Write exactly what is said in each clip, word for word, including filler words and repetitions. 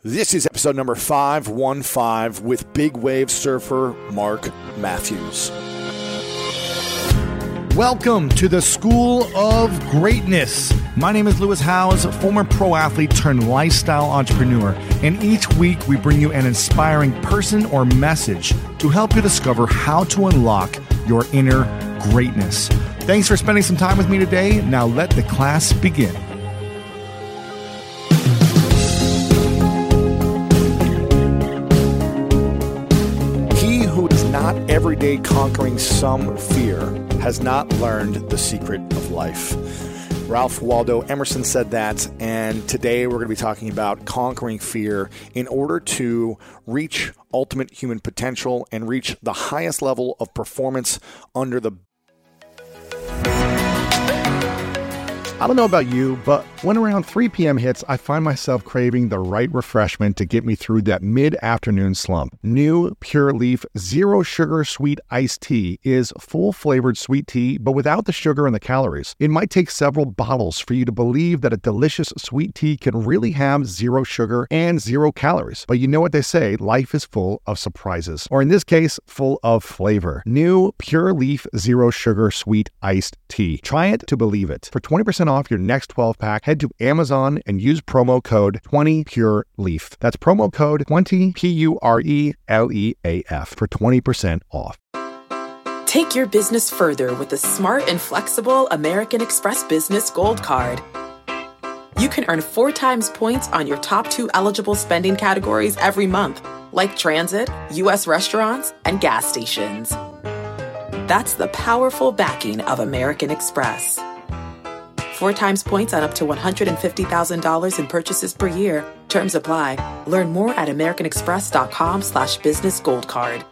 This is episode number five one five with big wave surfer Mark Matthews. Welcome to the School of Greatness. My name is Lewis Howes, former pro athlete turned lifestyle entrepreneur, and each week we bring you an inspiring person or message to help you discover how to unlock your inner greatness. Thanks for spending some time with me today. Now let the class begin. He who is not every day conquering some fear has not learned the secret of life. Ralph Waldo Emerson said that, and today we're going to be talking about conquering fear in order to reach ultimate human potential and reach the highest level of performance under the I don't know about you, but when around three p.m. hits, I find myself craving the right refreshment to get me through that mid-afternoon slump. New Pure Leaf Zero Sugar Sweet Iced Tea is full-flavored sweet tea, but without the sugar and the calories. It might take several bottles for you to believe that a delicious sweet tea can really have zero sugar and zero calories. But you know what they say, life is full of surprises. Or in this case, full of flavor. New Pure Leaf Zero Sugar Sweet Iced Tea. Try it to believe it. For twenty percent off your next twelve pack, head to Amazon and use promo code twenty pure leaf. That's promo code twenty P U R E L E A F for twenty percent off. Take your business further with the smart and flexible American Express Business Gold Card. You can earn four times points on your top two eligible spending categories every month, like transit, U S restaurants, and gas stations. That's the powerful backing of American Express. Four times points on up to one hundred fifty thousand dollars in purchases per year. Terms apply. Learn more at americanexpress.com slash business gold card.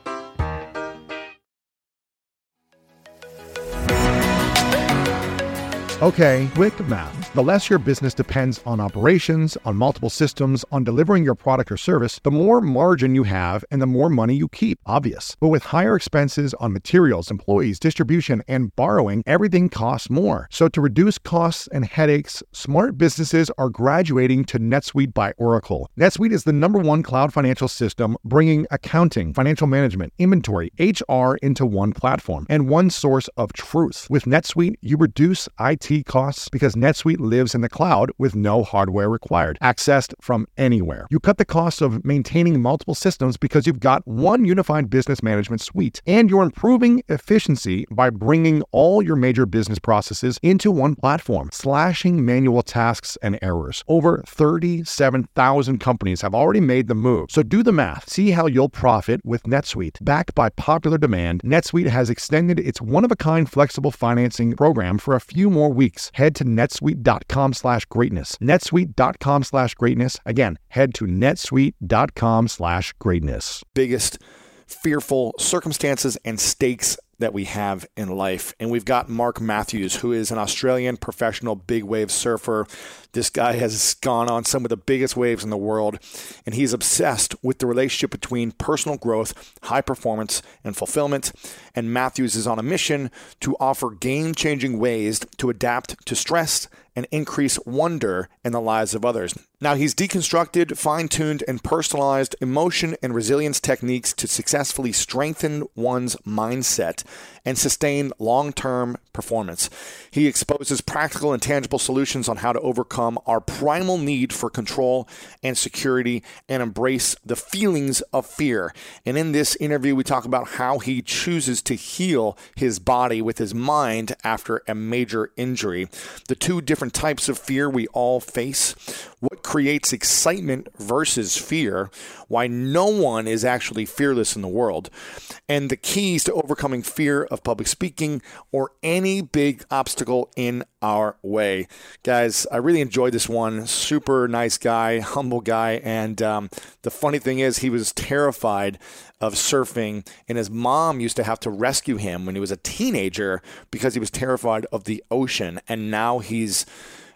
Okay, quick math. The less your business depends on operations, on multiple systems, on delivering your product or service, the more margin you have and the more money you keep. Obvious. But with higher expenses on materials, employees, distribution, and borrowing, everything costs more. So to reduce costs and headaches, smart businesses are graduating to NetSuite by Oracle. NetSuite is the number one cloud financial system, bringing accounting, financial management, inventory, H R into one platform and one source of truth. With NetSuite, you reduce I T costs because NetSuite lives in the cloud with no hardware required, accessed from anywhere. You cut the cost of maintaining multiple systems because you've got one unified business management suite, and you're improving efficiency by bringing all your major business processes into one platform, slashing manual tasks and errors. Over thirty-seven thousand companies have already made the move. So do the math. See how you'll profit with NetSuite. Backed by popular demand, NetSuite has extended its one-of-a-kind flexible financing program for a few more weeks. Head to netsuite.com slash greatness. netsuite.com slash greatness. Again, head to netsuite.com slash greatness. biggest fearful circumstances and stakes that we have in life. And we've got Mark Matthews, who is an Australian professional big wave surfer. This guy has gone on some of the biggest waves in the world, and he's obsessed with the relationship between personal growth, high performance, and fulfillment. And Matthews is on a mission to offer game-changing ways to adapt to stress and increase wonder in the lives of others. Now, he's deconstructed, fine-tuned, and personalized emotion and resilience techniques to successfully strengthen one's mindset and sustain long-term performance. He exposes practical and tangible solutions on how to overcome our primal need for control and security and embrace the feelings of fear. And in this interview, we talk about how he chooses to heal his body with his mind after a major injury, the two different types of fear we all face, what creates excitement versus fear, why no one is actually fearless in the world, and the keys to overcoming fear of public speaking or any big obstacle in our way. Guys, I really enjoyed this one. Super nice guy, humble guy, and um, the funny thing is he was terrified of surfing, and his mom used to have to rescue him when he was a teenager because he was terrified of the ocean, and now he's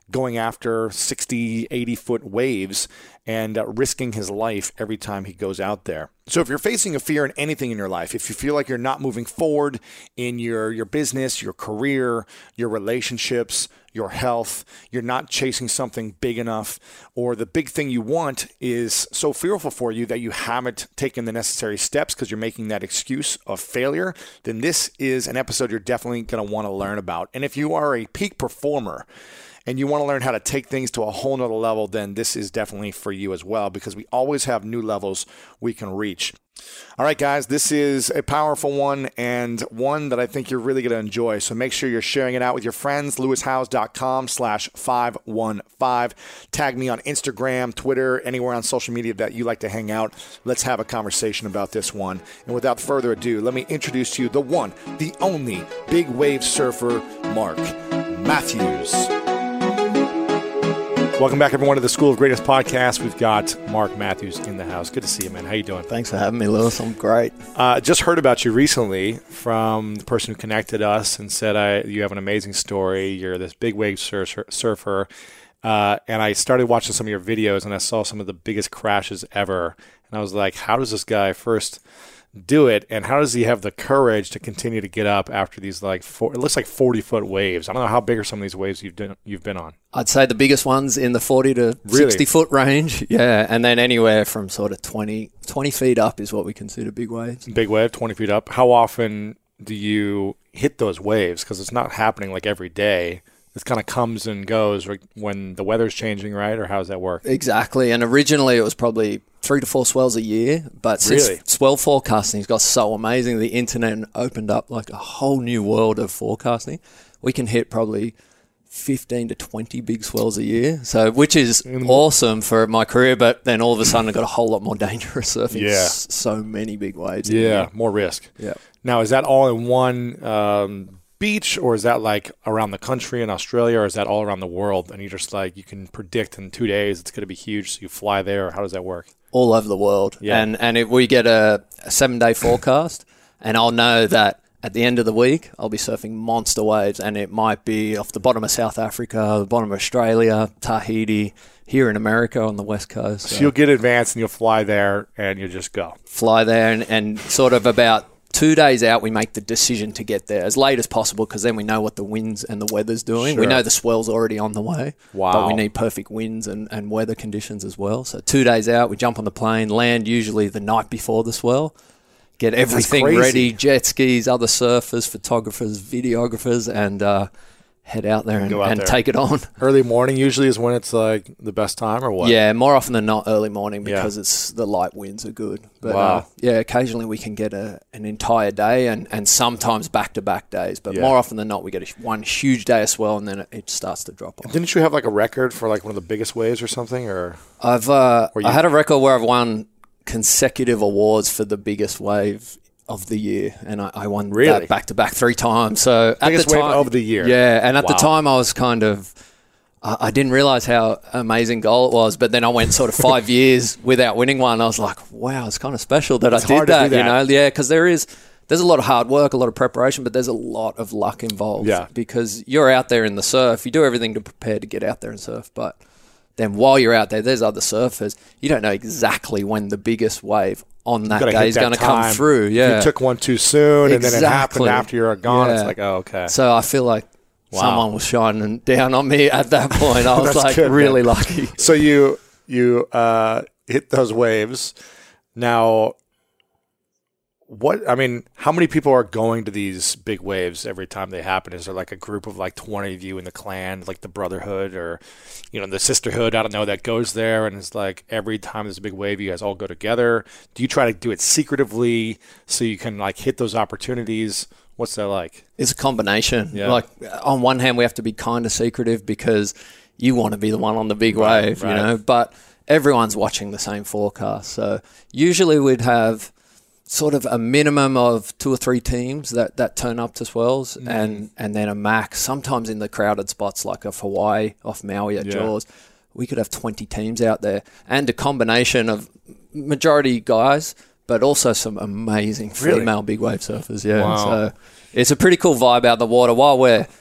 going after sixty, eighty foot waves and uh, risking his life every time he goes out there. So if you're facing a fear in anything in your life, if you feel like you're not moving forward in your, your business, your career, your relationships, your health, you're not chasing something big enough, or the big thing you want is so fearful for you that you haven't taken the necessary steps because you're making that excuse of failure, then this is an episode you're definitely going to want to learn about. And if you are a peak performer, and you want to learn how to take things to a whole nother level, then this is definitely for you as well, because we always have new levels we can reach. All right, guys, this is a powerful one and one that I think you're really going to enjoy. So make sure you're sharing it out with your friends. lewis howes dot com slash five one five. Tag me on Instagram, Twitter, anywhere on social media that you like to hang out. Let's have a conversation about this one. And without further ado, let me introduce to you the one, the only big wave surfer, Mark Matthews. Welcome back, everyone, to the School of Greatness podcast. We've got Mark Matthews in the house. Good to see you, man. How you doing? Thanks for having me, Lewis. I'm great. Uh, just heard about you recently from the person who connected us and said I, you have an amazing story. You're this big wave sur- surfer. Uh, and I started watching some of your videos, and I saw some of the biggest crashes ever. And I was like, how does this guy first do it, and how does he have the courage to continue to get up after these, like, four, it looks like forty foot waves? I don't know how big are some of these waves you've done, you've been on. I'd say the biggest ones in the forty to sixty foot range, yeah, and then anywhere from sort of twenty, twenty feet up is what we consider big waves. Big wave, twenty feet up. How often do you hit those waves? Because it's not happening like every day. This kind of comes and goes when the weather's changing, right? Or how does that work? Exactly. And originally it was probably three to four swells a year. But since really? swell forecasting's got so amazing, the internet opened up like a whole new world of forecasting. We can hit probably fifteen to twenty big swells a year, so which is awesome for my career. But then all of a sudden, I got a whole lot more dangerous surfing. Yeah. S- so many big waves. Yeah, more risk. Yeah. Now, is that all in one um, beach, or is that like around the country in Australia, or is that all around the world? And you just like you can predict in two days it's going to be huge, so you fly there. Or how does that work? All over the world. Yeah. And and if we get a, a seven day forecast, and I'll know that at the end of the week, I'll be surfing monster waves, and it might be off the bottom of South Africa, the bottom of Australia, Tahiti, here in America on the West Coast. So, so you'll get advanced and you'll fly there and you just go. Fly there and, and sort of about two days out, we make the decision to get there as late as possible because then we know what the winds and the weather's doing. Sure. We know the swell's already on the way, wow. but we need perfect winds and, and weather conditions as well. So two days out, we jump on the plane, land usually the night before the swell, get everything ready, jet skis, other surfers, photographers, videographers, and uh, head out there and, out and there. take it on. Early morning usually is when it's like the best time, or what? Yeah, more often than not early morning because yeah. it's the light winds are good. But wow. uh, yeah, occasionally we can get a, an entire day and, and sometimes back-to-back days. But yeah. more often than not, we get a, one huge day of swell and then it, it starts to drop off. Didn't you have like a record for like one of the biggest waves or something? Or I've uh, you- I had a record where I've won consecutive awards for the biggest wave of the year, and I, I won really? that back to back three times. So biggest at the time, wave of the year. Yeah, and at wow. the time I was kind of, I, I didn't realize how amazing goal it was. But then I went sort of five years without winning one. I was like, wow, it's kind of special that it's I did hard that, to do that. You know? Yeah, because there is. There's a lot of hard work, a lot of preparation, but there's a lot of luck involved. Yeah. Because you're out there in the surf, you do everything to prepare to get out there and surf, but then while you're out there, there's other surfers. You don't know exactly when the biggest wave on that day is going to come through. Yeah, if you took one too soon, and exactly. then it happened after you're gone. Yeah. It's like, oh, okay. So I feel like wow. someone was shining down on me at that point. I was like good, really man. lucky. So you you uh, hit those waves. Now, what I mean, how many people are going to these big waves every time they happen? Is there like a group of like twenty of you in the clan, like the brotherhood or, you know, the sisterhood? I don't know, that goes there and it's like every time there's a big wave, you guys all go together. Do you try to do it secretively so you can like hit those opportunities? What's that like? It's a combination. Yeah. Like on one hand, we have to be kind of secretive because you want to be the one on the big Right, wave, right. you know, but everyone's watching the same forecast. So usually we'd have sort of a minimum of two or three teams that, that turn up to swells mm. and, and then a max. Sometimes in the crowded spots like off Hawaii, off Maui at yeah. Jaws, we could have twenty teams out there and a combination of majority guys, but also some amazing Really? female big wave surfers. Yeah. Wow. So it's a pretty cool vibe out the water while we're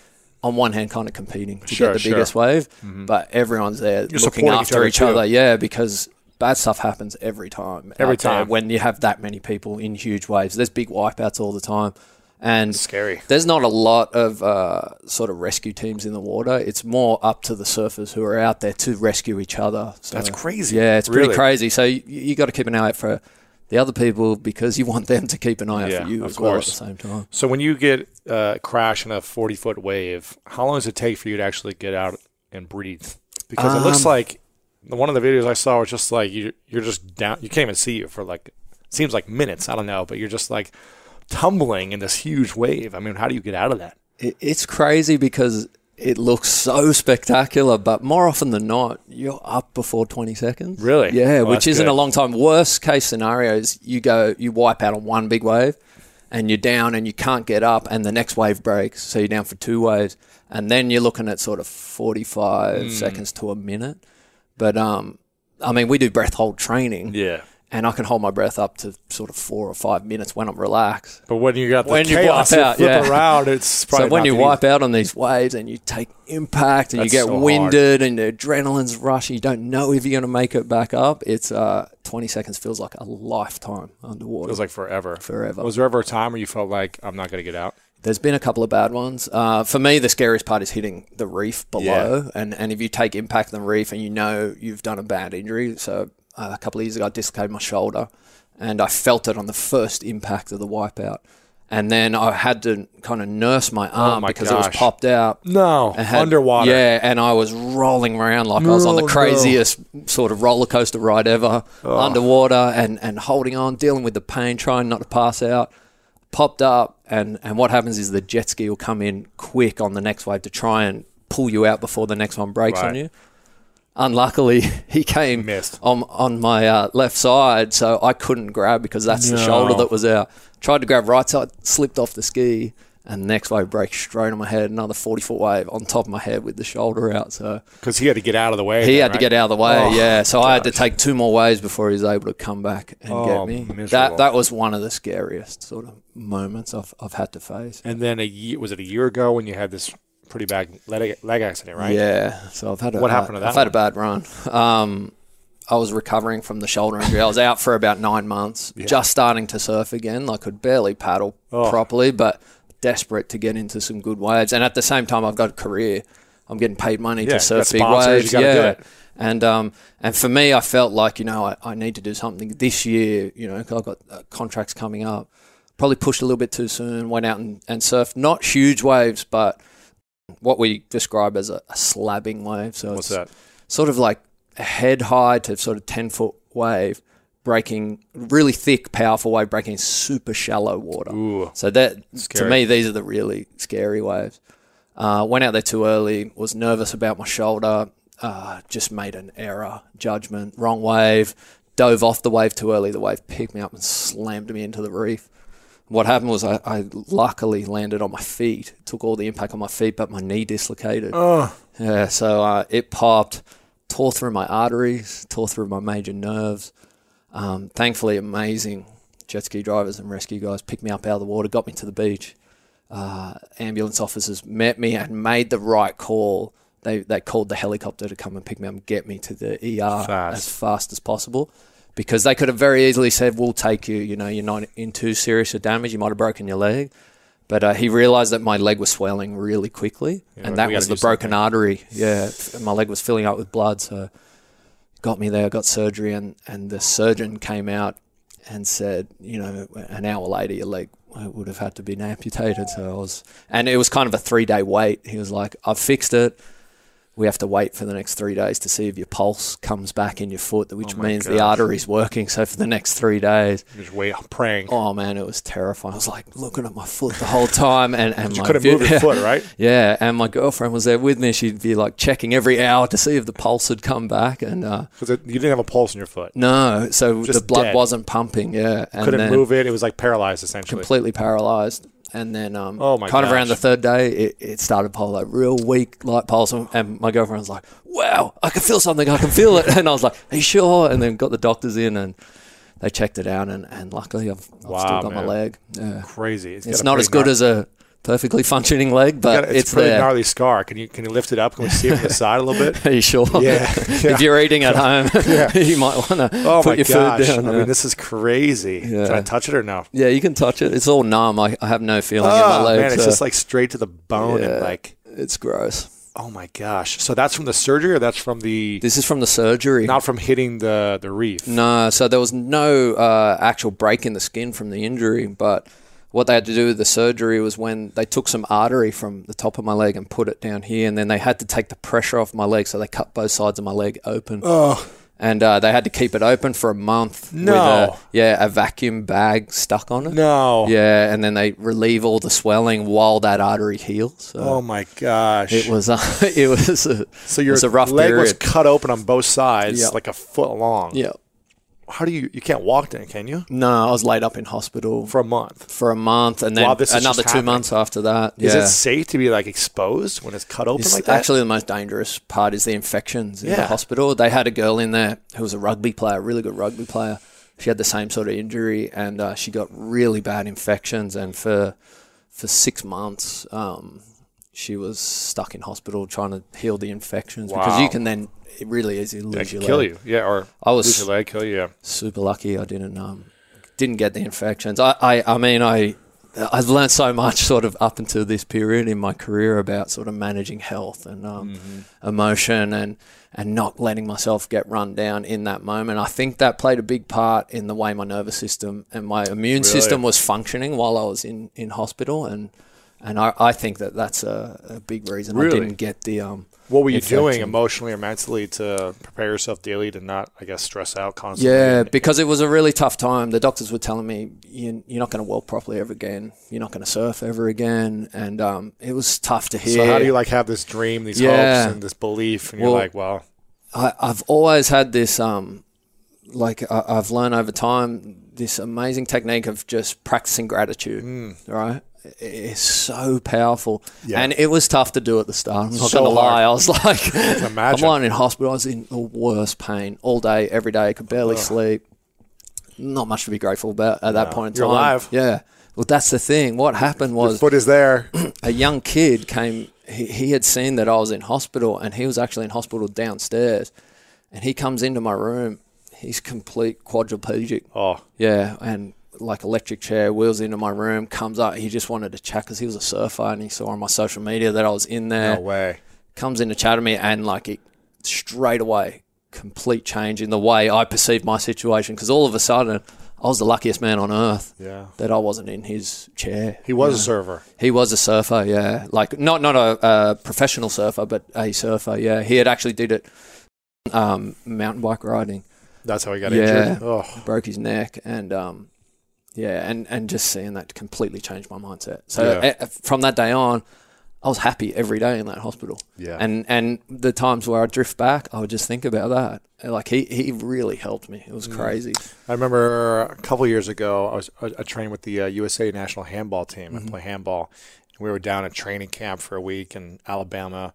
on one hand kind of competing to Sure, get the sure. biggest wave, Mhm. but everyone's there You're looking supporting each after other each too. other. Yeah, because bad stuff happens every time. Every out there time. when you have that many people in huge waves. There's big wipeouts all the time. And It's scary. there's not a lot of uh, sort of rescue teams in the water. It's more up to the surfers who are out there to rescue each other. So, That's crazy. Yeah, it's Really? pretty crazy. So you, you got to keep an eye out for the other people because you want them to keep an eye out Yeah, for you of as well at course. the same time. So when you get uh, crash in a forty-foot wave, how long does it take for you to actually get out and breathe? Because it looks Um, like one of the videos I saw was just like you, you're just down. You can't even see you for like, it seems like minutes. I don't know, but you're just like tumbling in this huge wave. I mean, how do you get out of that? It, it's crazy because it looks so spectacular, but more often than not, you're up before twenty seconds. Really? Yeah, Well, which that's isn't good. a long time. Worst case scenario is you go, you wipe out on one big wave and you're down and you can't get up and the next wave breaks. So you're down for two waves and then you're looking at sort of forty-five Mm. seconds to a minute. But, um, I mean, we do breath hold training. Yeah. And I can hold my breath up to sort of four or five minutes when I'm relaxed. But when you got the When you chaos wipe you out, flip yeah. around, it's probably So when not you the wipe out on these waves and you take impact and That's you get so hard. winded and the adrenaline's rushing, you don't know if you're going to make it back up. It's uh, twenty seconds feels like a lifetime underwater. Feels like forever. Forever. Was there ever a time where you felt like I'm not going to get out? There's been a couple of bad ones. Uh, for me, the scariest part is hitting the reef below. And, and if you take impact on the reef and you know you've done a bad injury. So uh, a couple of years ago, I dislocated my shoulder and I felt it on the first impact of the wipeout. And then I had to kind of nurse my arm my because it was gosh. popped out. No, and had- underwater. Yeah, and I was rolling around like I was on the No, craziest sort of roller coaster ride ever, underwater and, and holding on, dealing with the pain, trying not to pass out. Popped up, and, and what happens is the jet ski will come in quick on the next wave to try and pull you out before the next one breaks Right. on you. Unluckily, he came Missed. on on my uh, left side, so I couldn't grab because that's the No. shoulder that was out. Tried to grab right side, slipped off the ski, and the next wave breaks straight on my head. Another forty-foot wave on top of my head with the shoulder out. So Because he had to get out of the way. he then, had to right? get out of the way, Oh, yeah. So I had to gosh. take two more waves before he was able to come back and Oh, get me. miserable. That that was one of the scariest sort of moments I've I've had to face. And then a year, was it a year ago when you had this pretty bad leg, leg accident, right? Yeah. So I've had a What happened to that I've had a one? bad run. Um, I was recovering from the shoulder injury. I was out for about nine months, just starting to surf again. I could barely paddle Oh. properly, but desperate to get into some good waves. And at the same time, I've got a career. I'm getting paid money Yeah, to surf got big sponsors, waves. you gotta do yeah. it. And um, and for me, I felt like, you know, I, I need to do something this year. You know, 'cause I've got uh, contracts coming up. Probably pushed a little bit too soon. Went out and, and surfed not huge waves, but what we describe as a, a slabbing wave. So What's it's that? sort of like a head high to sort of ten foot wave, breaking really thick, powerful wave, breaking super shallow water. Ooh. So that Scary. to me, these are the really scary waves. Uh, went out there too early, was nervous about my shoulder, uh, just made an error, judgment, wrong wave, dove off the wave too early. The wave picked me up and slammed me into the reef. What happened was I, I luckily landed on my feet, took all the impact on my feet, but my knee dislocated. Oh, Yeah, so uh, it popped, tore through my arteries, tore through my major nerves. Um, thankfully, amazing jet ski drivers and rescue guys picked me up out of the water, got me to the beach. Uh, ambulance officers met me and made the right call. They they called the helicopter to come and pick me up and get me to the E R Fast. as fast as possible, because they could have very easily said, "We'll take you. You know, you're not in too serious of damage. You might have broken your leg." But uh, he realised that my leg was swelling really quickly, Yeah, and we that gotta was do the broken something. artery. Yeah, and my leg was filling up with blood, so got me there, got surgery, and, and the surgeon came out and said, you know, an hour later your leg would have had to be amputated. So I was, and it was kind of a three day wait. He was like, I've fixed it. We have to wait for the next three days to see if your pulse comes back in your foot, which Oh my means the gosh. artery's working. So for the next three days, just wait, praying. oh man, it was terrifying. I was like looking at my foot the whole time, and, and you my couldn't view- move your foot, right? Yeah, and my girlfriend was there with me. She'd be like checking every hour to see if the pulse had come back, and uh, Because you didn't have a pulse in your foot. no, so Just the blood dead. wasn't pumping. Yeah, and Couldn't then move it. It was like paralyzed, essentially. completely paralyzed. And then, um, Oh my kind of around gosh. the third day, it, it started pulse, like real weak, light pulse. And- And my girlfriend was like, "Wow, I can feel something. I can feel it." And I was like, "Are you sure?" And then got the doctors in, and they checked it out. And, and luckily, I've, I've Wow, still got my man. leg. Yeah. Crazy. It's got a not pretty as good gnarly- as a perfectly functioning leg, but gotta, it's, it's a pretty there. gnarly scar. Can you can you lift it up? Can we see it from the side a little bit? Are you sure? Yeah. yeah. If you're eating at home, Yeah. you might want to Oh put my your gosh! food down. I yeah. mean, this is crazy. Yeah. Can I touch it or no? Yeah, you can touch it. It's all numb. I, I have no feeling in my Oh legs. man, it's so- just like straight to the bone Yeah. and like. It's gross. Oh my gosh! So that's from the surgery, or that's from the This is from the surgery. not from hitting the the reef? No, so there was no uh, actual break in the skin from the injury, but what they had to do with the surgery was when they took some artery from the top of my leg and put it down here, and then they had to take the pressure off my leg, so they cut both sides of my leg open. Oh. And uh, they had to keep it open for a month No. with a, yeah, a vacuum bag stuck on it. No. Yeah, and then they relieve all the swelling while that artery heals. So Oh my gosh! it was uh, it was a, so it your was a rough leg period. was cut open on both sides, Yeah. like a foot long. Yeah. How do you? You can't walk then, can you? No, I was laid up in hospital For a month. for a month, and then While this is another just two happening. months after that. Is yeah. it safe to be like exposed when it's cut open It's like that? actually the most dangerous part is the infections in Yeah. the hospital. They had a girl in there who was a rugby player, a really good rugby player. She had the same sort of injury, and uh, she got really bad infections. And for for six months, um, she was stuck in hospital trying to heal the infections because Wow. you can then it really easily lose That your could kill leg. you. Yeah, or I was- lose your leg, kill you. Yeah. Super lucky I didn't um, didn't get the infections. I, I, I mean I. I've learned so much sort of up until this period in my career about sort of managing health and um, Mm-hmm. emotion and, and not letting myself get run down in that moment. I think that played a big part in the way my nervous system and my immune system was functioning while I was in, in hospital. And and I, I think that that's a, a big reason Really? I didn't get the um. What were you doing infection. emotionally or mentally to prepare yourself daily to not, I guess, stress out constantly? Yeah, And- because it was a really tough time. The doctors were telling me, you, you're not going to walk properly ever again. You're not going to surf ever again. And um, it was tough to hear. So how do you like have this dream, these Yeah. hopes, and this belief, and you're Well, like, well, I, I've always had this, um, like I, I've learned over time, this amazing technique of just practicing gratitude, Mm. right? It- It's so powerful. Yeah. And it was tough to do at the start. I'm not So going to lie. hard. I was like, I'm imagine. lying in hospital. I was in the worst pain all day, every day. I could barely sleep. Not much to be grateful about at that No. point in You're time. alive. Yeah. Well, that's the thing. What happened your was foot is there. a young kid came, he, he had seen that I was in hospital, and he was actually in hospital downstairs, and he comes into my room. He's complete quadriplegic. Oh, Yeah, and like electric chair, wheels into my room, comes up. He just wanted to chat because he was a surfer, and he saw on my social media that I was in there. no way. Comes in to chat to me, and like it, straight away, complete change in the way I perceived my situation, because all of a sudden, I was the luckiest man on earth Yeah. that I wasn't in his chair. He was you a know. surfer. He was a surfer, yeah. Like not not a, a professional surfer, but a surfer, yeah. He had actually did it um, mountain bike riding. That's how he got Yeah. injured. Oh, Broke his neck, and um, yeah, and, and just seeing that completely changed my mindset. So Yeah. uh, from that day on, I was happy every day in that hospital. Yeah. And and the times where I drift back, I would just think about that. And, Like he, he really helped me. It was Mm. crazy. I remember a couple of years ago, I was I, I trained with the uh, U S A national handball team. Mm-hmm. I play handball. We were down at training camp for a week in Alabama,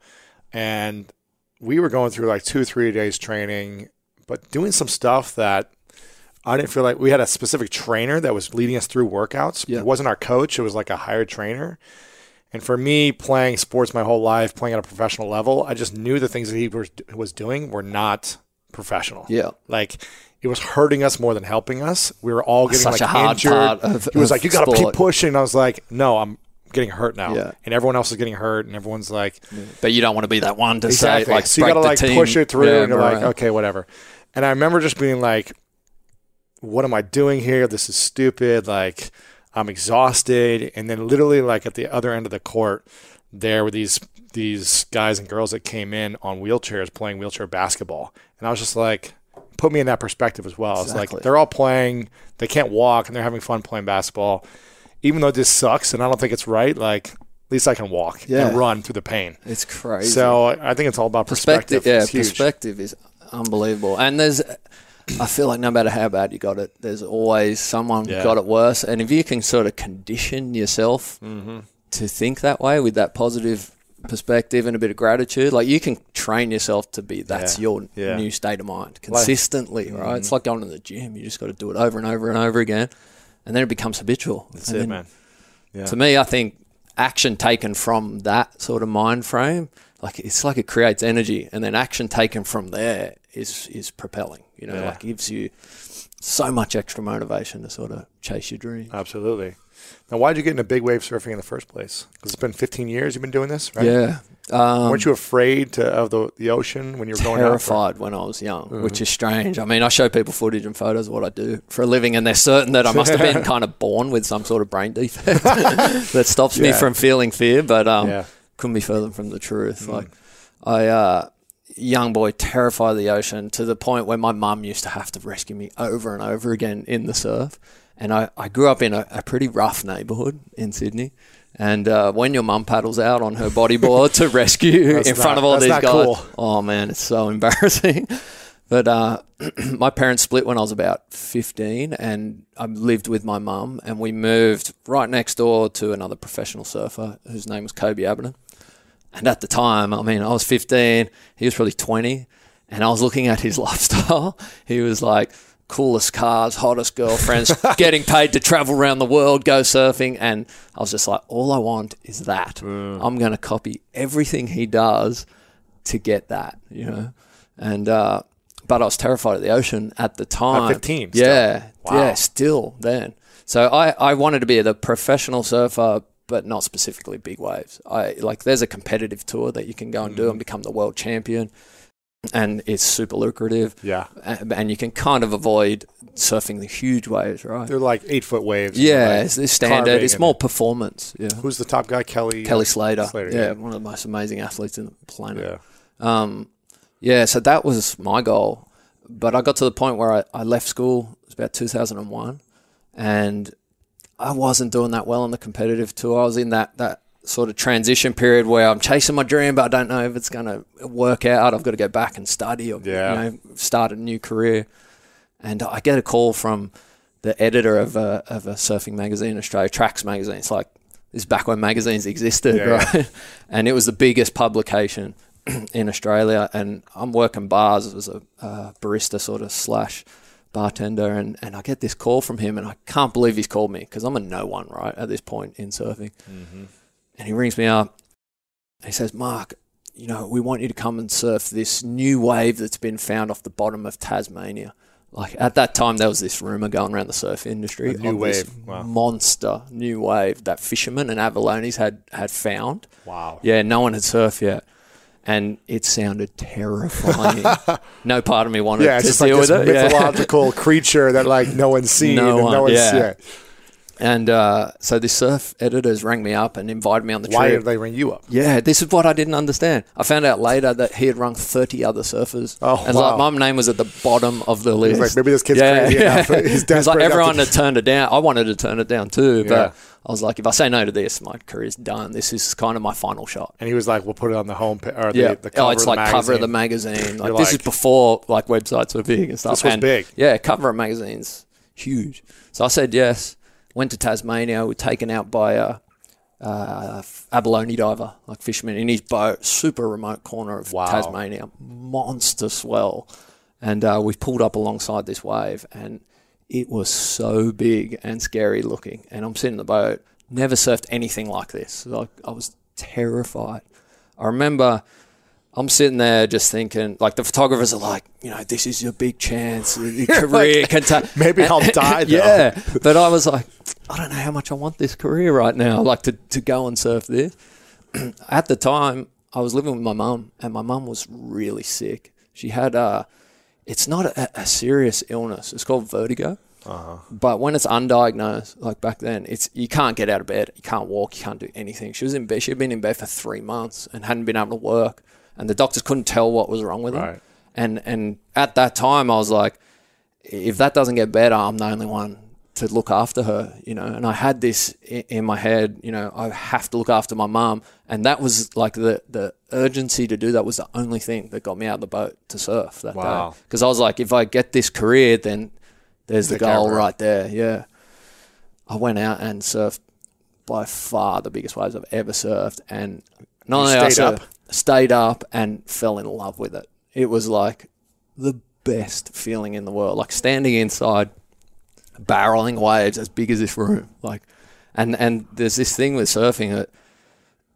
and we were going through like two, three days training, but doing some stuff that I didn't feel like we had a specific trainer that was leading us through workouts. Yeah. It wasn't our coach. It was like a hired trainer. And for me, playing sports my whole life, playing at a professional level, I just knew the things that he was, was doing were not professional. Yeah. Like, it was hurting us more than helping us. We were all getting Such like a hard injured. part of- he was of like, "You got to keep sport." pushing." And I was like, "No, I'm getting hurt now." Yeah. And everyone else is getting hurt, and everyone's like, But you don't want to be that one to "Exactly." say, like, so you break got to the like team. push it through, Yeah, and you're like, morale. "Okay, whatever." And I remember just being like, "What am I doing here? This is stupid." Like, I'm exhausted. And then literally, like at the other end of the court, there were these these guys and girls that came in on wheelchairs playing wheelchair basketball, and I was just like, put me in that perspective as well. It's Exactly. like they're all playing, they can't walk, and they're having fun playing basketball. Even though this sucks, and I don't think it's right, like at least I can walk Yeah. and run through the pain. It's crazy. So I think it's all about perspective. perspective, yeah, It's huge. perspective is unbelievable. And there's, I feel like no matter how bad you got it, there's always someone who Yeah. got it worse. And if you can sort of condition yourself Mm-hmm. to think that way with that positive perspective and a bit of gratitude, like you can train yourself to be that's Yeah. your Yeah. new state of mind consistently, right? It's like going to the gym. You just got to do it over and over and over again, and then it becomes habitual. That's And it, then man. Yeah. To me, I think action taken from that sort of mind frame, like it's like it creates energy, and then action taken from there is is propelling. You know, Yeah. like gives you so much extra motivation to sort of chase your dream. Absolutely. Now, why did you get into big wave surfing in the first place? Because it's been fifteen years you've been doing this, right? Yeah. Um, Weren't you afraid to, of the, the ocean when you were going out? terrified when I was young, mm-hmm. which is strange. I mean, I show people footage and photos of what I do for a living, and they're certain that I must have been kind of born with some sort of brain defect that stops yeah. me from feeling fear, but um, yeah. couldn't be further from the truth. Mm. Like, I, uh, young boy, terrified of the ocean to the point where my mum used to have to rescue me over and over again in the surf. And I, I grew up in a, a pretty rough neighbourhood in Sydney. And uh, when your mum paddles out on her bodyboard to rescue you in not, front of all that's these not guys, cool. oh man, it's so embarrassing. But uh, my parents split when I was about fifteen, and I lived with my mum, and we moved right next door to another professional surfer whose name was Kobe Aberden. And at the time, I mean, I was fifteen, he was probably twenty, and I was looking at his lifestyle. He was like, coolest cars, hottest girlfriends, getting paid to travel around the world, go surfing. And I was just like, all I want is that. Mm. I'm going to copy everything he does to get that, you know. And, uh, but I was terrified of the ocean at the time. At fifteen? Yeah. Wow. Yeah, still then. So I, I wanted to be the professional surfer, but not specifically big waves. I like, there's a competitive tour that you can go and do mm. and become the world champion. And it's super lucrative. Yeah. And you can kind of avoid surfing the huge waves, right? They're like eight foot waves. Yeah, like it's, it's standard. It's more performance. Yeah. Who's the top guy? Kelly? Kelly Slater. Slater yeah, yeah, one of the most amazing athletes in the planet. Yeah. Um, yeah, so that was my goal. But I got to the point where I, I left school. It was about two thousand one. And I wasn't doing that well on the competitive tour. I was in that that sort of transition period where I'm chasing my dream, but I don't know if it's going to work out. I've got to go back and study or yeah. you know, start a new career. And I get a call from the editor of a, of a surfing magazine in Australia, Tracks magazine. It's like, this is back when magazines existed, yeah, right? Yeah. And it was the biggest publication in Australia. And I'm working bars as a uh, barista sort of slash bartender. And, and I get this call from him, and I can't believe he's called me because I'm a no one, right, at this point in surfing. Mm-hmm. And he rings me up. He says, Mark, you know, we want you to come and surf this new wave that's been found off the bottom of Tasmania. Like, at that time, there was this rumor going around the surf industry. A new wave. Wow. Monster new wave that fishermen and abalones had, had found. Wow. Yeah, no one had surfed yet. And it sounded terrifying. No part of me wanted yeah, to it's deal like this with it. mythological yeah. creature that, like, no one's seen. No and one, no one's, yeah. yeah. And uh, so the surf editors rang me up and invited me on the Why trip. did they ring you up? Yeah, this is what I didn't understand. I found out later that he had rung thirty other surfers. Oh, and wow. like, my name was at the bottom of the list. He's like, maybe this kid's yeah, crazy yeah. enough. He's desperate It's like enough everyone to... had turned it down. I wanted to turn it down too, but yeah. I was like, if I say no to this, my career's done. This is kind of my final shot. And he was like, we'll put it on the home pa- or the, yeah. the cover oh, it's of the like magazine. cover of the magazine. Like, You're this like, is before like websites were big and stuff. This was and, big. Yeah, cover of magazines, huge. So I said yes. Went to Tasmania. We're taken out by a, a abalone diver, like fisherman, in his boat, super remote corner of wow. Tasmania, monster swell. And uh, we pulled up alongside this wave, and it was so big and scary looking. And I'm sitting in the boat, never surfed anything like this. Like, I was terrified. I remember I'm sitting there just thinking, like, the photographers are like, you know, this is your big chance. Your career can take. Maybe I'll die, though. Yeah. But I was like, I don't know how much I want this career right now, like to, to go and surf this. At the time, I was living with my mum, and my mum was really sick. She had, uh, it's not a, a serious illness. It's called vertigo. Uh-huh. But when it's undiagnosed, like back then, it's you can't get out of bed. You can't walk. You can't do anything. She was in bed. She had been in bed for three months and hadn't been able to work. And the doctors couldn't tell what was wrong with her. Right. And and at that time, I was like, if that doesn't get better, I'm the only one to look after her, you know. And I had this in, in my head, you know, I have to look after my mum. And that was like the, the urgency to do that was the only thing that got me out of the boat to surf that wow. day. Because I was like, if I get this career, then there's the, the goal camera. Right there. Yeah. I went out and surfed by far the biggest waves I've ever surfed. And not only I surfed, up. stayed up and fell in love with it. It was like the best feeling in the world. Like standing inside, barreling waves as big as this room. Like, and, and there's this thing with surfing that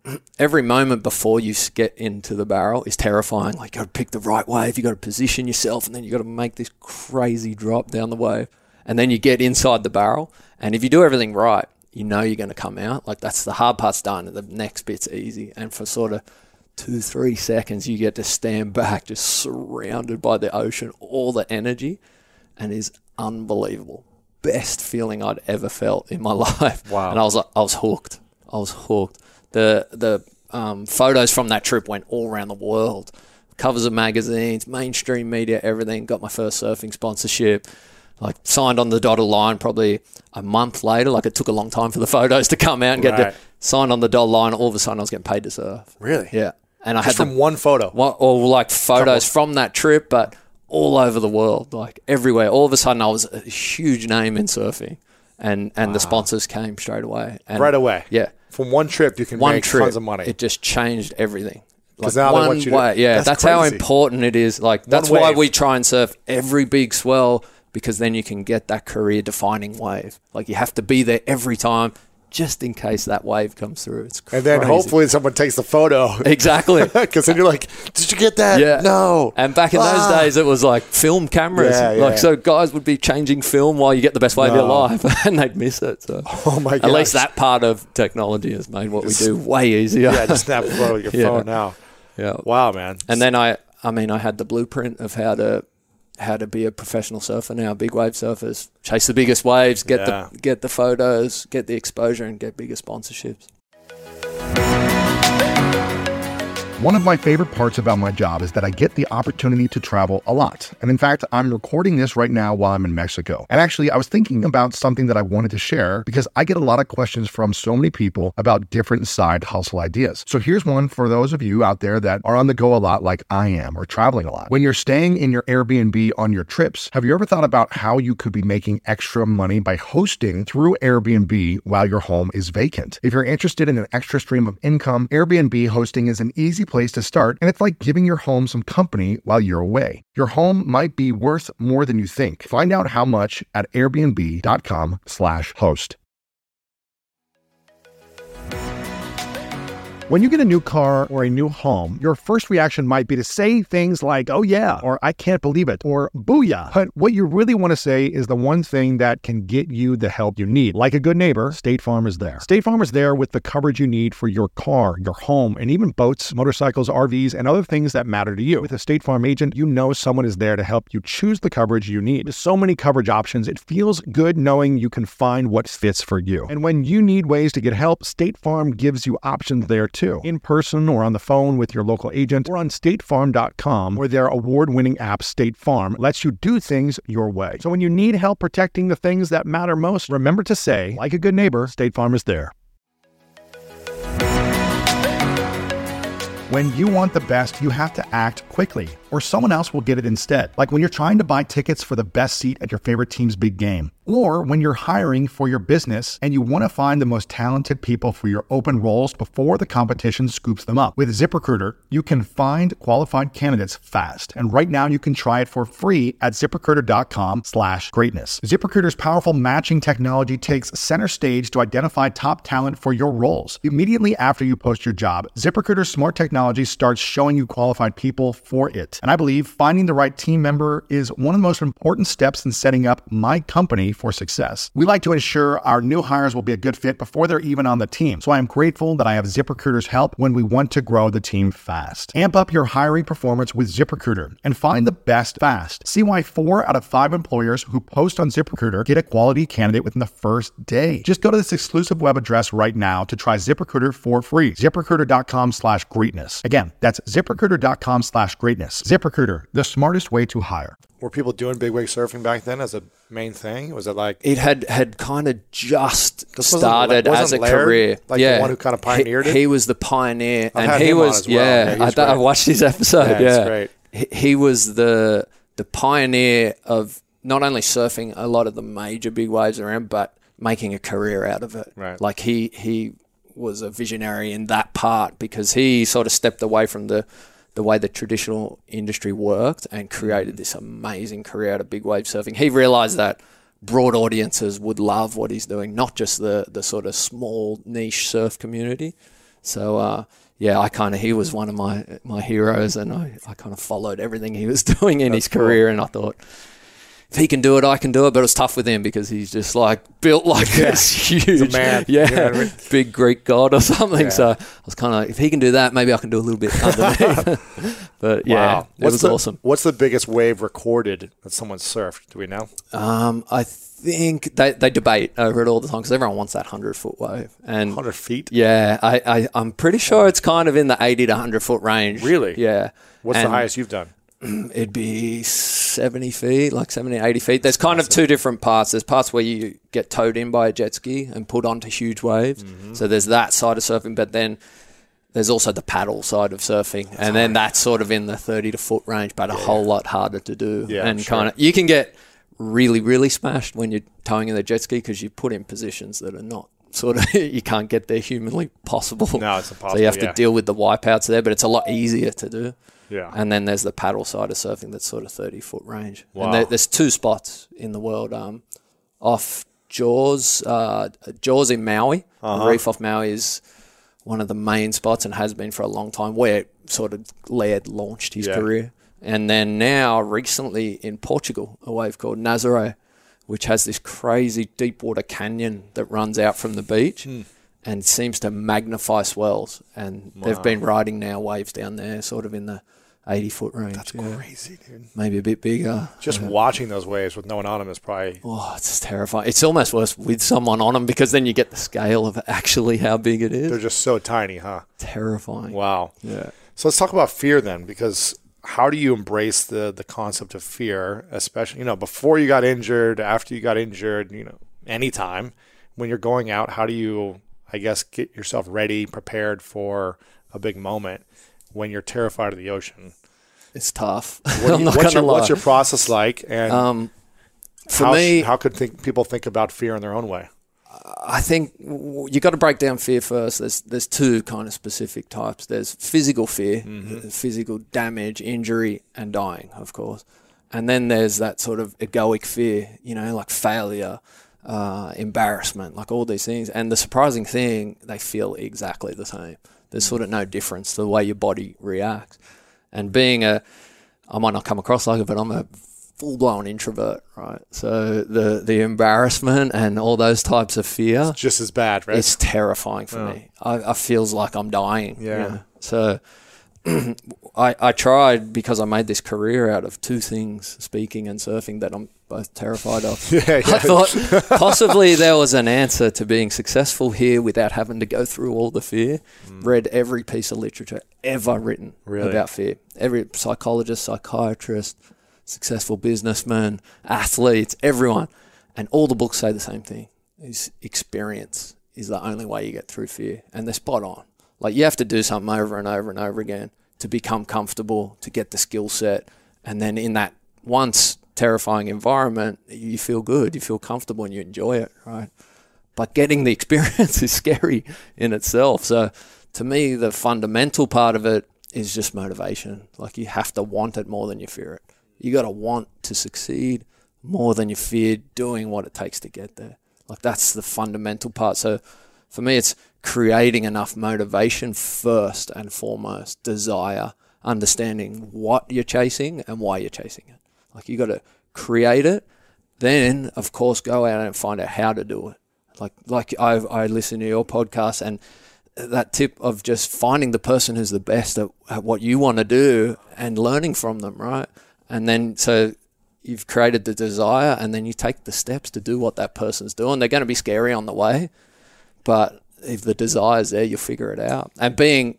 every moment before you get into the barrel is terrifying. Like, you got to pick the right wave, you got to position yourself, and then you got to make this crazy drop down the wave. And then you get inside the barrel, and if you do everything right, you know you're going to come out. Like, that's the hard part's done, and the next bit's easy. And for sort of two, three seconds, you get to stand back just surrounded by the ocean, all the energy, and it's unbelievable. Best feeling I'd ever felt in my life. Wow. And I was like, I was hooked. I was hooked. The the um, photos from that trip went all around the world. Covers of magazines, mainstream media, everything. Got my first surfing sponsorship. Like, signed on the dotted line probably a month later. Like, it took a long time for the photos to come out and right. get to sign on the dotted line. All of a sudden, I was getting paid to surf. Really? Yeah. And I Just had from the, one photo? One, or like photos Couple. from that trip, but all over the world, like everywhere. All of a sudden, I was a huge name in surfing. And, and wow. the sponsors came straight away. And right away? Yeah. From one trip, you can one make trip, tons of money. It just changed everything. Because like now one they want you to, way, yeah, that's, that's how crazy. important it is. Like, that's One why wave. we try and surf every big swell, because then you can get that career-defining wave. Like, you have to be there every time, just in case that wave comes through. It's crazy. And then hopefully someone takes the photo. Exactly. Because then you're like, did you get that? Yeah. No. And back in ah. those days, it was like film cameras. Yeah, yeah. Like, so guys would be changing film while you get the best wave No. of your life, and they'd miss it. So oh my gosh. At least that part of technology has made what just, we do way easier. Yeah, just snap a photo with your yeah. phone now. Yeah. Wow, man. And then I, I mean, I had the blueprint of how to, how to be a professional surfer now. Big wave surfers, chase the biggest waves, get yeah. the get the photos, get the exposure, and get bigger sponsorships. One of my favorite parts about my job is that I get the opportunity to travel a lot. And in fact, I'm recording this right now while I'm in Mexico. And actually, I was thinking about something that I wanted to share because I get a lot of questions from so many people about different side hustle ideas. So here's one for those of you out there that are on the go a lot like I am, or traveling a lot. When you're staying in your Airbnb on your trips, have you ever thought about how you could be making extra money by hosting through Airbnb while your home is vacant? If you're interested in an extra stream of income, Airbnb hosting is an easy place to start, and it's like giving your home some company while you're away. Your home might be worth more than you think. Find out how much at airbnb.com slash host. When you get a new car or a new home, your first reaction might be to say things like, oh yeah, or I can't believe it, or booyah. But what you really want to say is the one thing that can get you the help you need. Like a good neighbor, State Farm is there. State Farm is there with the coverage you need for your car, your home, and even boats, motorcycles, R Vs, and other things that matter to you. With a State Farm agent, you know someone is there to help you choose the coverage you need. With so many coverage options, it feels good knowing you can find what fits for you. And when you need ways to get help, State Farm gives you options there too. In person or on the phone with your local agent or on state farm dot com, where their award-winning app State Farm lets you do things your way. So when you need help protecting the things that matter most, remember to say, like a good neighbor, State Farm is there. When you want the best, you have to act quickly, or someone else will get it instead. Like when you're trying to buy tickets for the best seat at your favorite team's big game. Or when you're hiring for your business and you want to find the most talented people for your open roles before the competition scoops them up. With ZipRecruiter, you can find qualified candidates fast. And right now you can try it for free at ZipRecruiter.com slash greatness. ZipRecruiter's powerful matching technology takes center stage to identify top talent for your roles. Immediately after you post your job, ZipRecruiter's smart technology starts showing you qualified people for it. And I believe finding the right team member is one of the most important steps in setting up my company for success. We like to ensure our new hires will be a good fit before they're even on the team. So I am grateful that I have ZipRecruiter's help when we want to grow the team fast. Amp up your hiring performance with ZipRecruiter and find the best fast. See why four out of five employers who post on ZipRecruiter get a quality candidate within the first day. Just go to this exclusive web address right now to try ZipRecruiter for free. ZipRecruiter.com slash greatness. Again, that's ZipRecruiter.com slash greatness. ZipRecruiter, the smartest way to hire. Were people doing big wave surfing back then as a main thing? Was it like it had had kind of just wasn't, started wasn't as a Laird, career? Like yeah, the one who kind of pioneered he, it. He was the pioneer, I've and had he him on was as well. yeah. Yeah, he's I, I great. watched his episode. Yeah, Yeah, it's great. He, he was the the pioneer of not only surfing a lot of the major big waves around, but making a career out of it. Right. Like he he was a visionary in that part because he sort of stepped away from the. the way the traditional industry worked and created this amazing career out of big wave surfing. He realized that broad audiences would love what he's doing, not just the, the sort of small niche surf community. So, uh, yeah, I kind of, he was one of my my heroes, and I, I kind of followed everything he was doing in That's his career, cool. and I thought, if he can do it, I can do it. But it was tough with him because he's just like built like Yeah. this huge, He's a man. yeah, You know what I mean? big Greek god or something. Yeah. So I was kind of like, if he can do that, maybe I can do a little bit underneath. But yeah, Wow. it What's was the, awesome. What's the biggest wave recorded that someone surfed? Do we know? Um, I think they, they debate over it all the time because everyone wants that hundred foot wave. And one hundred feet? yeah, I, I, I'm pretty sure it's kind of in the eighty to one hundred foot range. Really? Yeah. What's And the highest you've done? it'd be seventy feet, like seventy, eighty feet. There's kind of two different parts. There's parts where you get towed in by a jet ski and put onto huge waves. Mm-hmm. So there's that side of surfing, but then there's also the paddle side of surfing. That's and then hard. That's sort of in the thirty to foot range, but a yeah. whole lot harder to do. Yeah, and sure. kind of, you can get really, really smashed when you're towing in the jet ski because you put in positions that are not sort of, you can't get there humanly possible. No, it's impossible. So you have yeah. to deal with the wipeouts there, but it's a lot easier to do. Yeah. And then there's the paddle side of surfing that's sort of thirty foot range. Wow. And there, there's two spots in the world um, off Jaws, uh, Jaws in Maui. Uh-huh. The reef off Maui is one of the main spots and has been for a long time where sort of Laird launched his Yeah. career. And then now recently in Portugal, a wave called Nazaré, which has this crazy deep water canyon that runs out from the beach. Hmm. And seems to magnify swells. And Wow. they've been riding now waves down there sort of in the eighty foot range. That's yeah. crazy, dude. Maybe a bit bigger. Just yeah. watching those waves with no one on them is probably... Oh, it's terrifying. It's almost worse with someone on them because then you get the scale of actually how big it is. They're just so tiny, huh? Terrifying. Wow. Yeah. So let's talk about fear then, because how do you embrace the the concept of fear, especially, you know, before you got injured, after you got injured, you know, anytime when you're going out, how do you, I guess, get yourself ready, prepared for a big moment when you're terrified of the ocean? It's tough. What do you, I'm not what's, gonna your, lie. what's your process like? And Um, for how, me, how could think, people think about fear in their own way? I think w- you got to break down fear first. There's there's two kind of specific types. There's physical fear, Mm-hmm. physical damage, injury, and dying, of course. And then there's that sort of egoic fear, you know, like failure, uh, embarrassment, like all these things. And the surprising thing, they feel exactly the same. There's sort of no difference to the way your body reacts. And being a, I might not come across like it, but I'm a full-blown introvert, right? So the the embarrassment and all those types of fear, It's just as bad, right? it's terrifying for Oh. me. I, I feels like I'm dying. you Yeah. know? So I I tried, because I made this career out of two things, speaking and surfing, that I'm both terrified of. yeah, yeah. I thought possibly there was an answer to being successful here without having to go through all the fear. Mm. Read every piece of literature ever written Really? about fear. Every psychologist, psychiatrist, successful businessman, athletes, everyone. And all the books say the same thing. Is experience is the only way you get through fear. And they're spot on. Like, you have to do something over and over and over again to become comfortable, to get the skill set. And then in that once terrifying environment, you feel good, you feel comfortable, and you enjoy it, right? But getting the experience is scary in itself. So to me, the fundamental part of it is just motivation. Like, you have to want it more than you fear it. You got to want to succeed more than you fear doing what it takes to get there. Like, that's the fundamental part. So for me, it's creating enough motivation first and foremost, desire, understanding what you're chasing and why you're chasing it. Like, you got to create it, then of course go out and find out how to do it. Like, like I I listen to your podcast, and that tip of just finding the person who's the best at, at what you want to do and learning from them, right? And then so you've created the desire, and then you take the steps to do what that person's doing. They're going to be scary on the way, but if the desire's there, you'll figure it out. And being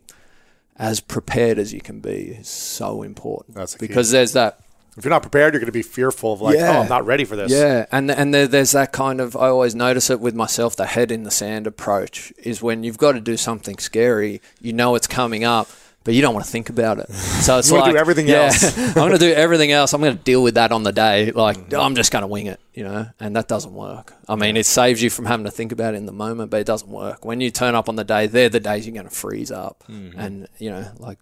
as prepared as you can be is so important. That's the key. Because there's that. If you're not prepared, you're going to be fearful of like, Yeah. oh, I'm not ready for this. Yeah, and and there, there's that kind of, I always notice it with myself, the head in the sand approach is when you've got to do something scary, you know it's coming up, but you don't want to think about it. So it's You wanna like, do everything yeah, else. I'm going to do everything else. I'm going to deal with that on the day. Like, I'm just going to wing it, you know, and that doesn't work. I mean, it saves you from having to think about it in the moment, but it doesn't work. When you turn up on the day, they're the days you're going to freeze up Mm-hmm. and, you know, like,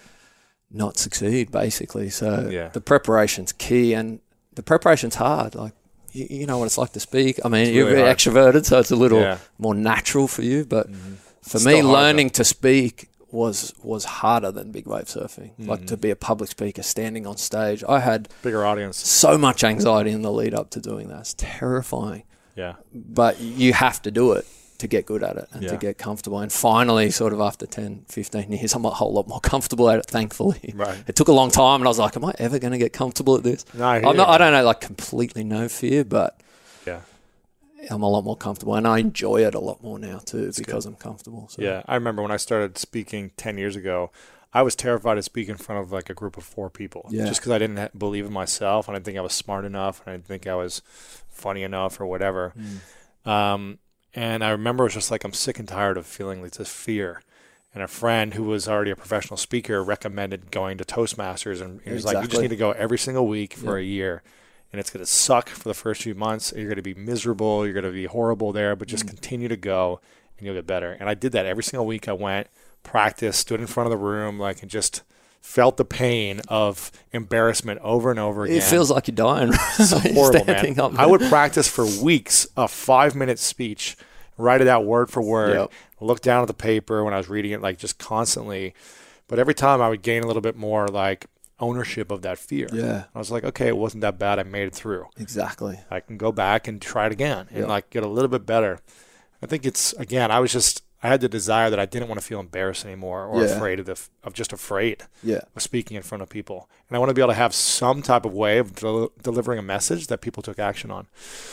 not succeed, basically. So Yeah. the preparation's key, and the preparation's hard. Like, you, you know what it's like to speak. I mean, It's you're really very hard. extroverted, so it's a little Yeah. more natural for you. But For Still me, hard, learning though. to speak was was harder than big wave surfing. Mm-hmm. Like to be a public speaker, standing on stage. I had Bigger audience. so much anxiety in the lead up to doing that. It's terrifying. Yeah. But you have to do it to get good at it and Yeah. to get comfortable. And finally, sort of after ten, fifteen years, I'm a whole lot more comfortable at it, thankfully. Right. It took a long time, and I was like, am I ever going to get comfortable at this? No, I hear I'm not, you. I don't know, like completely no fear, but Yeah. I'm a lot more comfortable. And I enjoy it a lot more now, too, because I'm comfortable. So. Yeah. I remember when I started speaking ten years ago, I was terrified to speak in front of like a group of four people. Yeah. Just because I didn't ha- believe in myself. And I didn't think I was smart enough. And I didn't think I was funny enough or whatever. Mm. Um, and I remember it was just like, I'm sick and tired of feeling like this fear. And a friend who was already a professional speaker recommended going to Toastmasters. And he was like, you just Exactly. need to go every single week for Yeah. a year. And it's going to suck for the first few months. You're going to be miserable. You're going to be horrible there, but just Mm. continue to go and you'll get better. And I did that every single week. I went, practiced, stood in front of the room, like, and just felt the pain of embarrassment over and over again. It feels like you're dying. It's horrible, Standing man. up I would practice for weeks a five-minute speech, write it out word for word, Yep. look down at the paper when I was reading it, like just constantly. But every time I would gain a little bit more like ownership of that fear. Yeah. I was like, okay, it wasn't that bad. I made it through. Exactly. I can go back and try it again and Yep. like get a little bit better. I think it's, again, I was just, I had the desire that I didn't want to feel embarrassed anymore or Yeah. afraid of the, of just afraid Yeah. of speaking in front of people. And I want to be able to have some type of way of del- delivering a message that people took action on.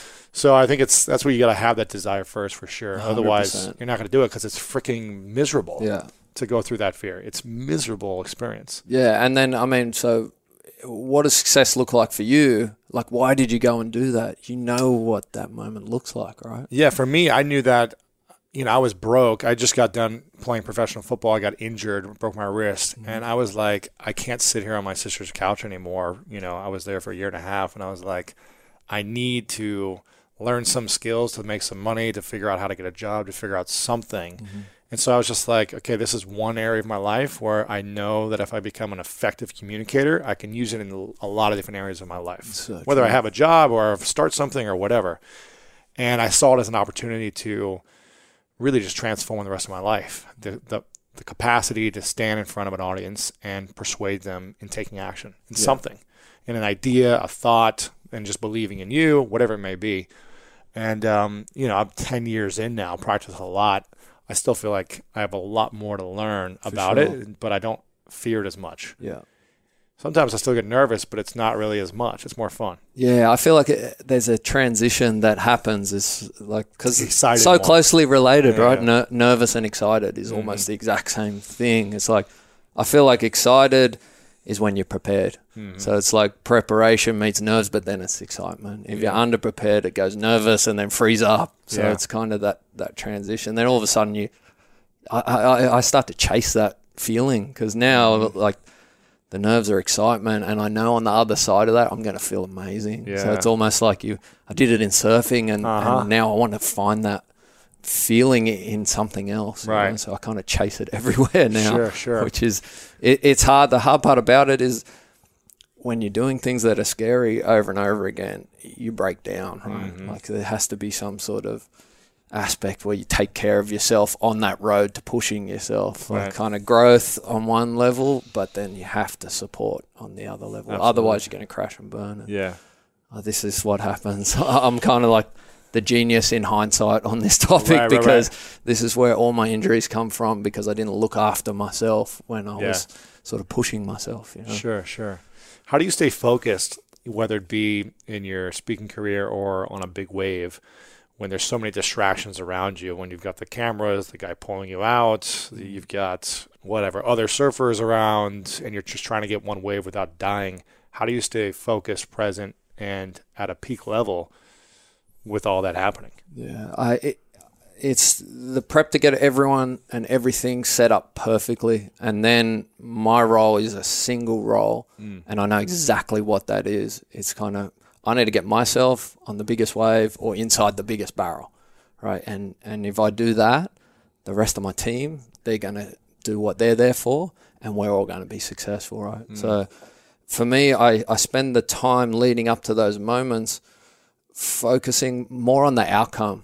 So I think it's, that's where you got to have that desire first for sure. one hundred Otherwise percent. you're not going to do it because it's freaking miserable Yeah. to go through that fear. It's miserable experience. Yeah. And then, I mean, so what does success look like for you? Like, why did you go and do that? You know what that moment looks like, right? Yeah. For me, I knew that, you know, I was broke. I just got done playing professional football. I got injured, broke my wrist. Mm-hmm. And I was like, I can't sit here on my sister's couch anymore. You know, I was there for a year and a half and I was like, I need to learn some skills to make some money, to figure out how to get a job, to figure out something. Mm-hmm. And so I was just like, okay, this is one area of my life where I know that if I become an effective communicator, I can use it in a lot of different areas of my life, So whether true. I have a job or start something or whatever. And I saw it as an opportunity to really just transform the rest of my life. The, the the capacity to stand in front of an audience and persuade them in taking action in Yeah. something, in an idea, a thought, and just believing in you, whatever it may be. And, um, you know, I'm ten years in now, practice a lot. I still feel like I have a lot more to learn about sure. it, but I don't fear it as much. Yeah. Sometimes I still get nervous, but it's not really as much. It's more fun. Yeah, I feel like it, there's a transition that happens. Is like because it's Excited so more. closely related, Yeah, right? yeah. Ner- nervous and excited is almost the exact same thing. It's like I feel like excited is when you're prepared. So it's like preparation meets nerves, but then it's excitement. If you're underprepared, it goes nervous and then freeze up. So Yeah. it's kind of that that transition. Then all of a sudden you, I I, I start to chase that feeling because now like. The nerves are excitement, and I know on the other side of that, I'm going to feel amazing. So Yeah. it's almost like you. I did it in surfing, and, Uh-huh. and now I want to find that feeling i- in something else. you Right. know? So I kind of chase it everywhere now. Sure, sure. Which is, it, it's hard. The hard part about it is when you're doing things that are scary over and over again, you break down. Right? Mm-hmm. Like there has to be some sort of aspect where you take care of yourself on that road to pushing yourself, like Right. kind of growth on one level, but then you have to support on the other level. Absolutely. Otherwise, you're going to crash and burn. And, Yeah. oh, this is what happens. I'm kind of like the genius in hindsight on this topic Right, right, because right. this is where all my injuries come from because I didn't look after myself when I Yeah. was sort of pushing myself. You know? Sure, sure. How do you stay focused, whether it be in your speaking career or on a big wave, when there's so many distractions around you, when you've got the cameras, the guy pulling you out, you've got whatever, other surfers around, and you're just trying to get one wave without dying? How do you stay focused, present, and at a peak level with all that happening? Yeah, I it, it's the prep to get everyone and everything set up perfectly, and then my role is a single role, and I know exactly what that is. It's kind of I need to get myself on the biggest wave or inside the biggest barrel, right? And and if I do that, the rest of my team they're gonna do what they're there for, and we're all going to be successful, right? So for me, I I spend the time leading up to those moments focusing more on the outcome,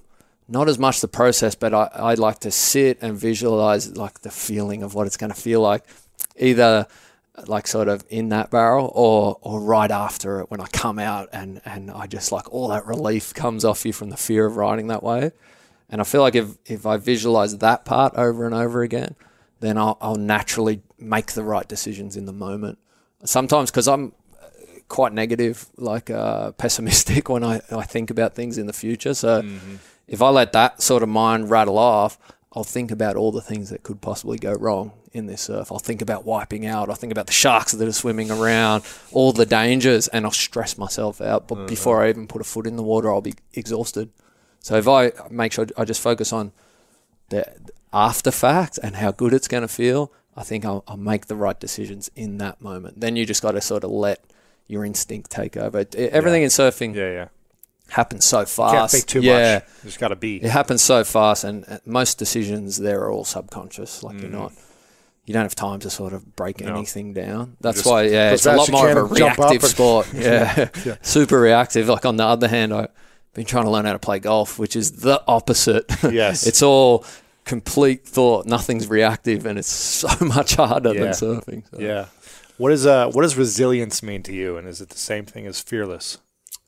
not as much the process, but I, I like to sit and visualize like the feeling of what it's going to feel like, either like sort of in that barrel or or right after it when I come out and, and I just like all that relief comes off you from the fear of riding that wave. And I feel like if, if I visualize that part over and over again, then I'll, I'll naturally make the right decisions in the moment. Sometimes because I'm quite negative, like uh, pessimistic when I, I think about things in the future. So mm-hmm. if I let that sort of mind rattle off, I'll think about all the things that could possibly go wrong in this surf. I'll think about wiping out. I'll think about the sharks that are swimming around, all the dangers, and I'll stress myself out. But mm-hmm. before I even put a foot in the water, I'll be exhausted. So if I make sure I just focus on the after fact and how good it's going to feel, I think I'll, I'll make the right decisions in that moment. Then you just got to sort of let your instinct take over. Everything yeah. in surfing yeah, yeah. happens so fast. Can't think too yeah. much. You just got to be. It happens so fast, and most decisions there are all subconscious. Like mm. you're not, you don't have time to sort of break no. anything down. That's just, why, yeah, it's a lot more of a reactive sport. Yeah. yeah, super reactive. Like on the other hand, I've been trying to learn how to play golf, which is the opposite. Yes, it's all complete thought. Nothing's reactive, and it's so much harder yeah. than surfing. So. Yeah. What is uh what does resilience mean to you, and is it the same thing as fearless?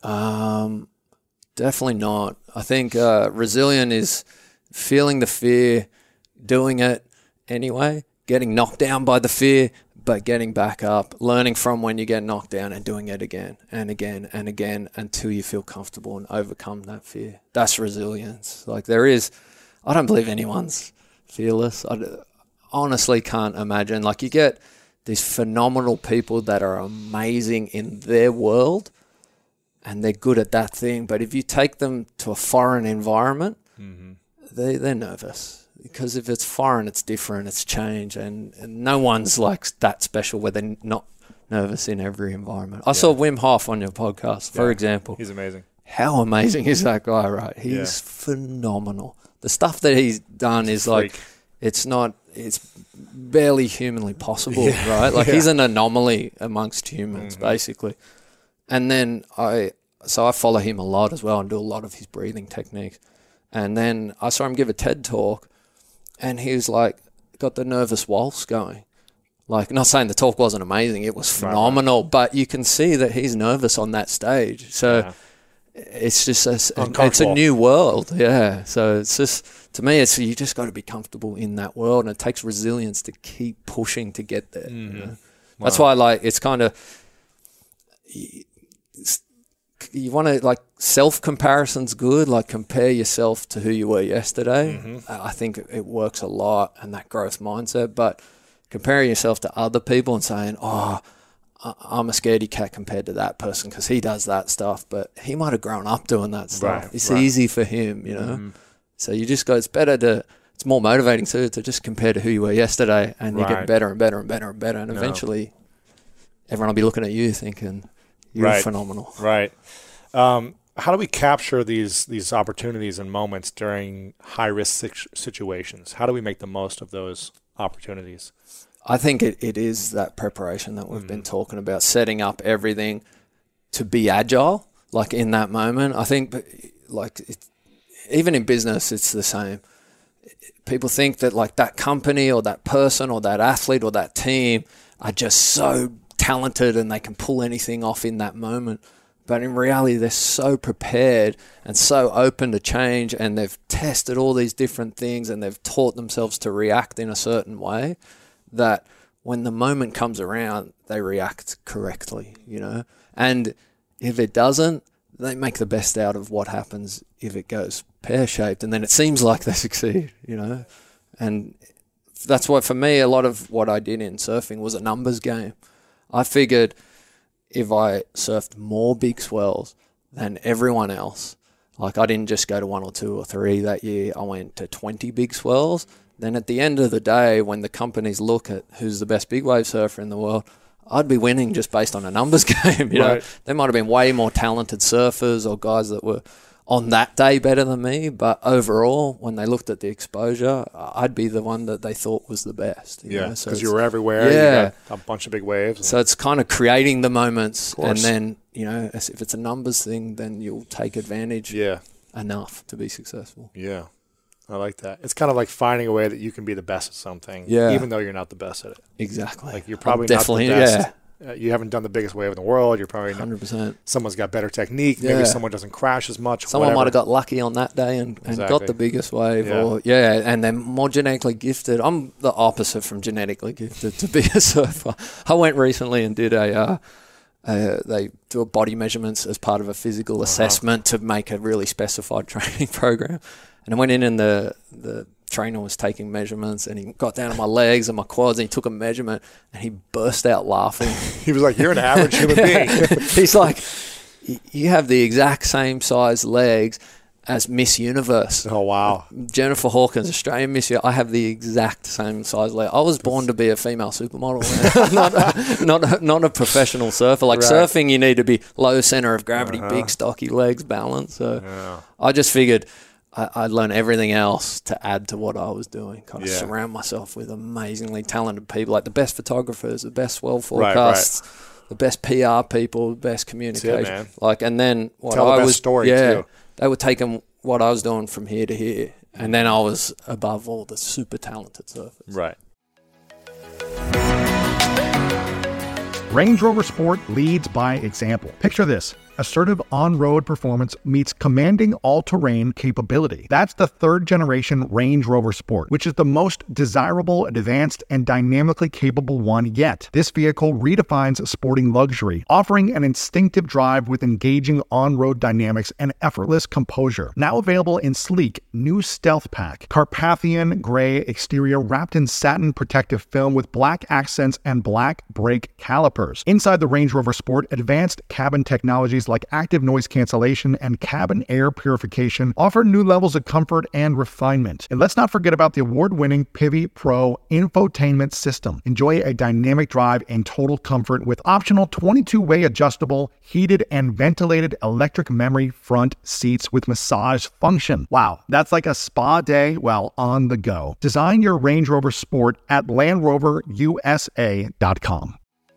Um, definitely not. I think uh, resilient is feeling the fear, doing it anyway, getting knocked down by the fear, but getting back up, learning from when you get knocked down and doing it again and again and again until you feel comfortable and overcome that fear. That's resilience. Like there is, I don't believe anyone's fearless. I honestly can't imagine. Like you get these phenomenal people that are amazing in their world and they're good at that thing. But if you take them to a foreign environment, mm-hmm. they, they're nervous. Because if it's foreign, it's different, it's change. And, and no one's like that special where they're not nervous in every environment. I yeah. saw Wim Hof on your podcast, for yeah. example. He's amazing. How amazing is that guy, right? He's yeah. phenomenal. The stuff that he's done is like, it's not, it's barely humanly possible, yeah. right? Like yeah. he's an anomaly amongst humans, mm-hmm. basically. And then I, so I follow him a lot as well and do a lot of his breathing techniques. And then I saw him give a TED talk and he was like, got the nervous waltz going. Like, not saying the talk wasn't amazing, it was phenomenal, right. but you can see that he's nervous on that stage. So yeah. it's just, a, it's a new world. Yeah. So it's just, to me, it's, you just got to be comfortable in that world, and it takes resilience to keep pushing to get there. Mm-hmm. You know? Wow. That's why, like, it's kind of, you want to, like, self-comparison's good, like compare yourself to who you were yesterday. Mm-hmm. I think it works a lot, and that growth mindset, but comparing yourself to other people and saying, oh, I'm a scaredy cat compared to that person because he does that stuff, but he might have grown up doing that stuff. Right, it's right. easy for him, you know? Mm-hmm. So you just go, it's better to, it's more motivating too, to just compare to who you were yesterday, and right. you get better and better and better and better, and no. eventually everyone will be looking at you thinking, you're right. phenomenal. Right. Um, how do we capture these these opportunities and moments during high-risk situations? How do we make the most of those opportunities? I think it, it is that preparation that we've mm. been talking about, setting up everything to be agile, like in that moment. I think, like, it, even in business, it's the same. People think that, like, that company or that person or that athlete or that team are just so talented and they can pull anything off in that moment. But in reality, they're so prepared and so open to change, and they've tested all these different things and they've taught themselves to react in a certain way that when the moment comes around, they react correctly, you know. And if it doesn't, they make the best out of what happens if it goes pear-shaped, and then it seems like they succeed, you know. And that's why, for me, a lot of what I did in surfing was a numbers game. I figured if I surfed more big swells than everyone else, like I didn't just go to one or two or three that year, I went to twenty big swells. Then at the end of the day, when the companies look at who's the best big wave surfer in the world, I'd be winning just based on a numbers game. You right. know, there might have been way more talented surfers or guys that were on that day better than me, but overall, when they looked at the exposure, I'd be the one that they thought was the best. You yeah, because so you were everywhere. Yeah, you got a bunch of big waves. So it's kind of creating the moments, and then, you know, if it's a numbers thing, then you'll take advantage. Yeah, enough to be successful. Yeah. I like that. It's kind of like finding a way that you can be the best at something, yeah. even though you're not the best at it. Exactly. Like you're probably I'm not the definitely, best. Yeah. Uh, you haven't done the biggest wave in the world. You're probably one hundred percent. Someone's got better technique. Yeah. Maybe someone doesn't crash as much. Someone whatever. might have got lucky on that day and, and Exactly. got the biggest wave. Yeah. Or yeah, and they're more genetically gifted. I'm the opposite from genetically gifted to be a surfer. I went recently and did a, uh, uh, they do a body measurements as part of a physical uh-huh. assessment to make a really specified training program. And I went in and the the trainer was taking measurements and he got down on my legs and my quads and he took a measurement and he burst out laughing. He was like, you're an average human being. He's like, you have the exact same size legs as Miss Universe. Oh, wow. Jennifer Hawkins, Australian Miss Universe. I have the exact same size leg. I was born to be a female supermodel, not, a, not, a, not a professional surfer. Like right. surfing, you need to be low center of gravity, uh-huh. big stocky legs, balance. So yeah. I just figured I, I'd learn everything else to add to what I was doing. Kind of yeah. surround myself with amazingly talented people, like the best photographers, the best well forecasts, right, right. the best P R people, the best communication. It, man. Like, and then what Tell I the best was, story yeah, too. They were taking what I was doing from here to here, and then I was above all the super talented surfers. Right. Range Rover Sport leads by example. Picture this. Assertive on-road performance meets commanding all-terrain capability. That's the third-generation Range Rover Sport, which is the most desirable, advanced, and dynamically capable one yet. This vehicle redefines sporting luxury, offering an instinctive drive with engaging on-road dynamics and effortless composure. Now available in sleek, new Stealth Pack, Carpathian gray exterior wrapped in satin protective film with black accents and black brake calipers. Inside the Range Rover Sport, advanced cabin technologies like active noise cancellation and cabin air purification offer new levels of comfort and refinement. And let's not forget about the award-winning Pivi Pro infotainment system. Enjoy a dynamic drive in total comfort with optional twenty-two way adjustable, heated and ventilated electric memory front seats with massage function. Wow, that's like a spa day while on the go. Design your Range Rover Sport at land rover u s a dot com.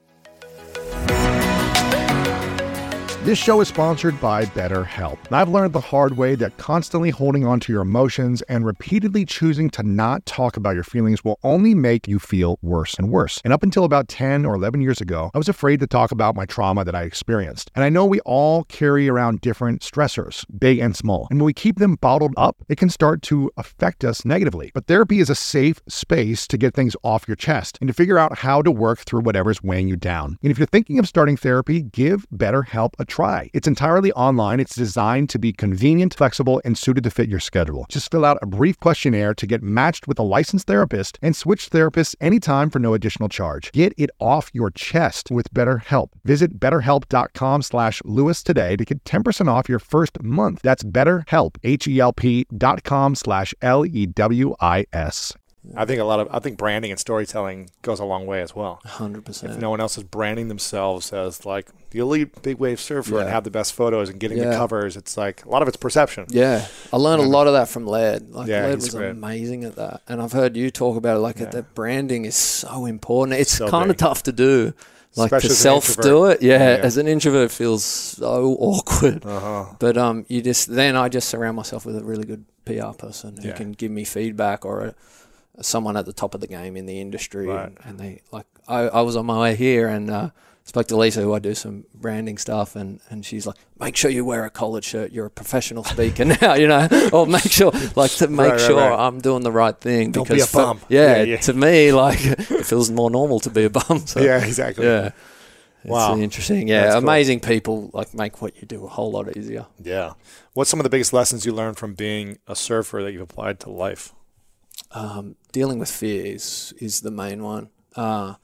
This show is sponsored by BetterHelp. And I've learned the hard way that constantly holding on to your emotions and repeatedly choosing to not talk about your feelings will only make you feel worse and worse. And up until about ten or eleven years ago, I was afraid to talk about my trauma that I experienced. And I know we all carry around different stressors, big and small. And when we keep them bottled up, it can start to affect us negatively. But therapy is a safe space to get things off your chest and to figure out how to work through whatever's weighing you down. And if you're thinking of starting therapy, give BetterHelp a try. It's entirely online. It's designed to be convenient, flexible, and suited to fit your schedule. Just fill out a brief questionnaire to get matched with a licensed therapist and switch therapists anytime for no additional charge. Get it off your chest with BetterHelp. Visit betterhelp.com slash Lewis today to get ten percent off your first month. That's BetterHelp, H-E-L-P dot com slash L E W I S. I think a lot of I think branding and storytelling goes a long way as well. one hundred percent. If no one else is branding themselves as like the elite big wave surfer yeah. and have the best photos and getting yeah. the covers, it's like a lot of it's perception. Yeah, I learned a lot of that from Laird. Like yeah, Laird was great. amazing at that, and I've heard you talk about it. Like yeah. that branding is so important. It's so kind of tough to do. Like Especially to self do it, yeah, yeah. As an introvert, feels so awkward. Uh-huh. But um, you just then I just surround myself with a really good P R person who yeah. can give me feedback or a, someone at the top of the game in the industry. Right. And, and they like I, I was on my way here and uh, spoke to Lisa, who I do some branding stuff, and, and she's like, make sure you wear a collared shirt. You're a professional speaker now, you know, or make sure like to make right, sure right, right. I'm doing the right thing. Don't because be a bum. For, yeah, yeah, yeah, to me, like it feels more normal to be a bum. So, yeah, exactly. Yeah. Wow. It's interesting. Yeah. That's amazing cool. People like make what you do a whole lot easier. Yeah. What's some of the biggest lessons you learned from being a surfer that you've applied to life? Um, dealing with fear is, is the main one. Uh,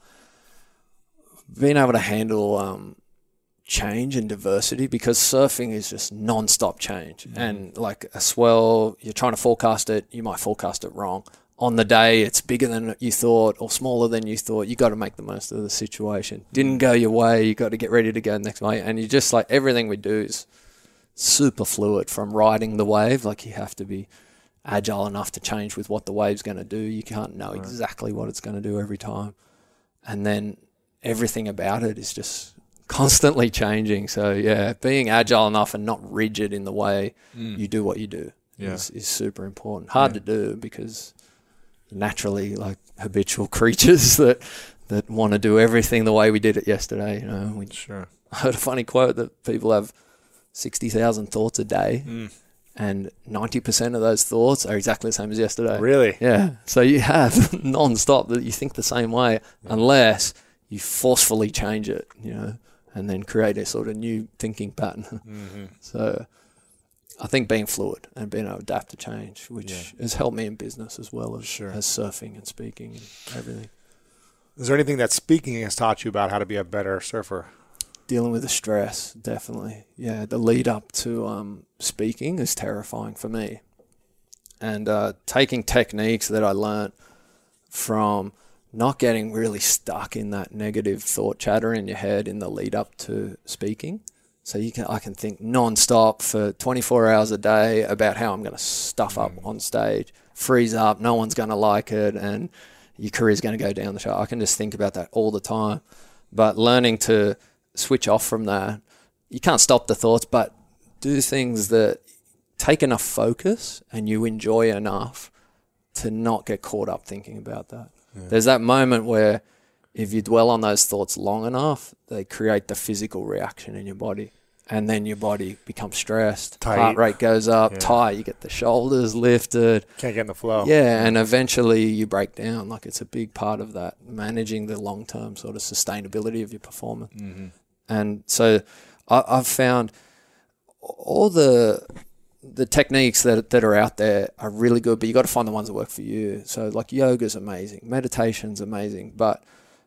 being able to handle um, change and diversity, because surfing is just non-stop change. Mm-hmm. And like a swell, you're trying to forecast it, you might forecast it wrong. On the day, it's bigger than you thought or smaller than you thought. You got to make the most of the situation. Didn't go your way, you got to get ready to go the next way. And you just like everything we do is super fluid, from riding the wave. Like you have to be agile enough to change with what the wave's going to do. You can't know exactly what it's going to do every time. And then everything about it is just constantly changing. So yeah, being agile enough and not rigid in the way Mm. you do what you do Yeah. is, is super important. Hard to do because naturally like habitual creatures that that want to do everything the way we did it yesterday. You know, we Sure. I heard a funny quote that people have sixty thousand thoughts a day, Mm. and ninety percent of those thoughts are exactly the same as yesterday. Really? Yeah. So you have non-stop that you think the same way, yeah. unless you forcefully change it, you know, and then create a sort of new thinking pattern. Mm-hmm. So I think being fluid and being able to adapt to change, which Yeah. has helped me in business as well as, Sure. as surfing and speaking and everything. Is there anything that speaking has taught you about how to be a better surfer? Dealing with the stress, definitely. Yeah, the lead up to um, speaking is terrifying for me. And uh, taking techniques that I learnt from not getting really stuck in that negative thought chatter in your head in the lead up to speaking. So you can, I can think non-stop for twenty-four hours a day about how I'm going to stuff up mm. on stage, freeze up, no one's going to like it, and your career's going to go down the shaft. I can just think about that all the time. But learning to switch off from that, you can't stop the thoughts, but do things that take enough focus and you enjoy enough to not get caught up thinking about that. Yeah. There's that moment where if you dwell on those thoughts long enough, they create the physical reaction in your body. And then your body becomes stressed. Tight. Heart rate goes up, yeah. tight. You get the shoulders lifted. Can't get in the flow. Yeah, and eventually you break down. Like it's a big part of that, managing the long-term sort of sustainability of your performance. Mm-hmm. And so I, I've found all the the techniques that that are out there are really good, but you got to find the ones that work for you. So like yoga's amazing, meditation's amazing, but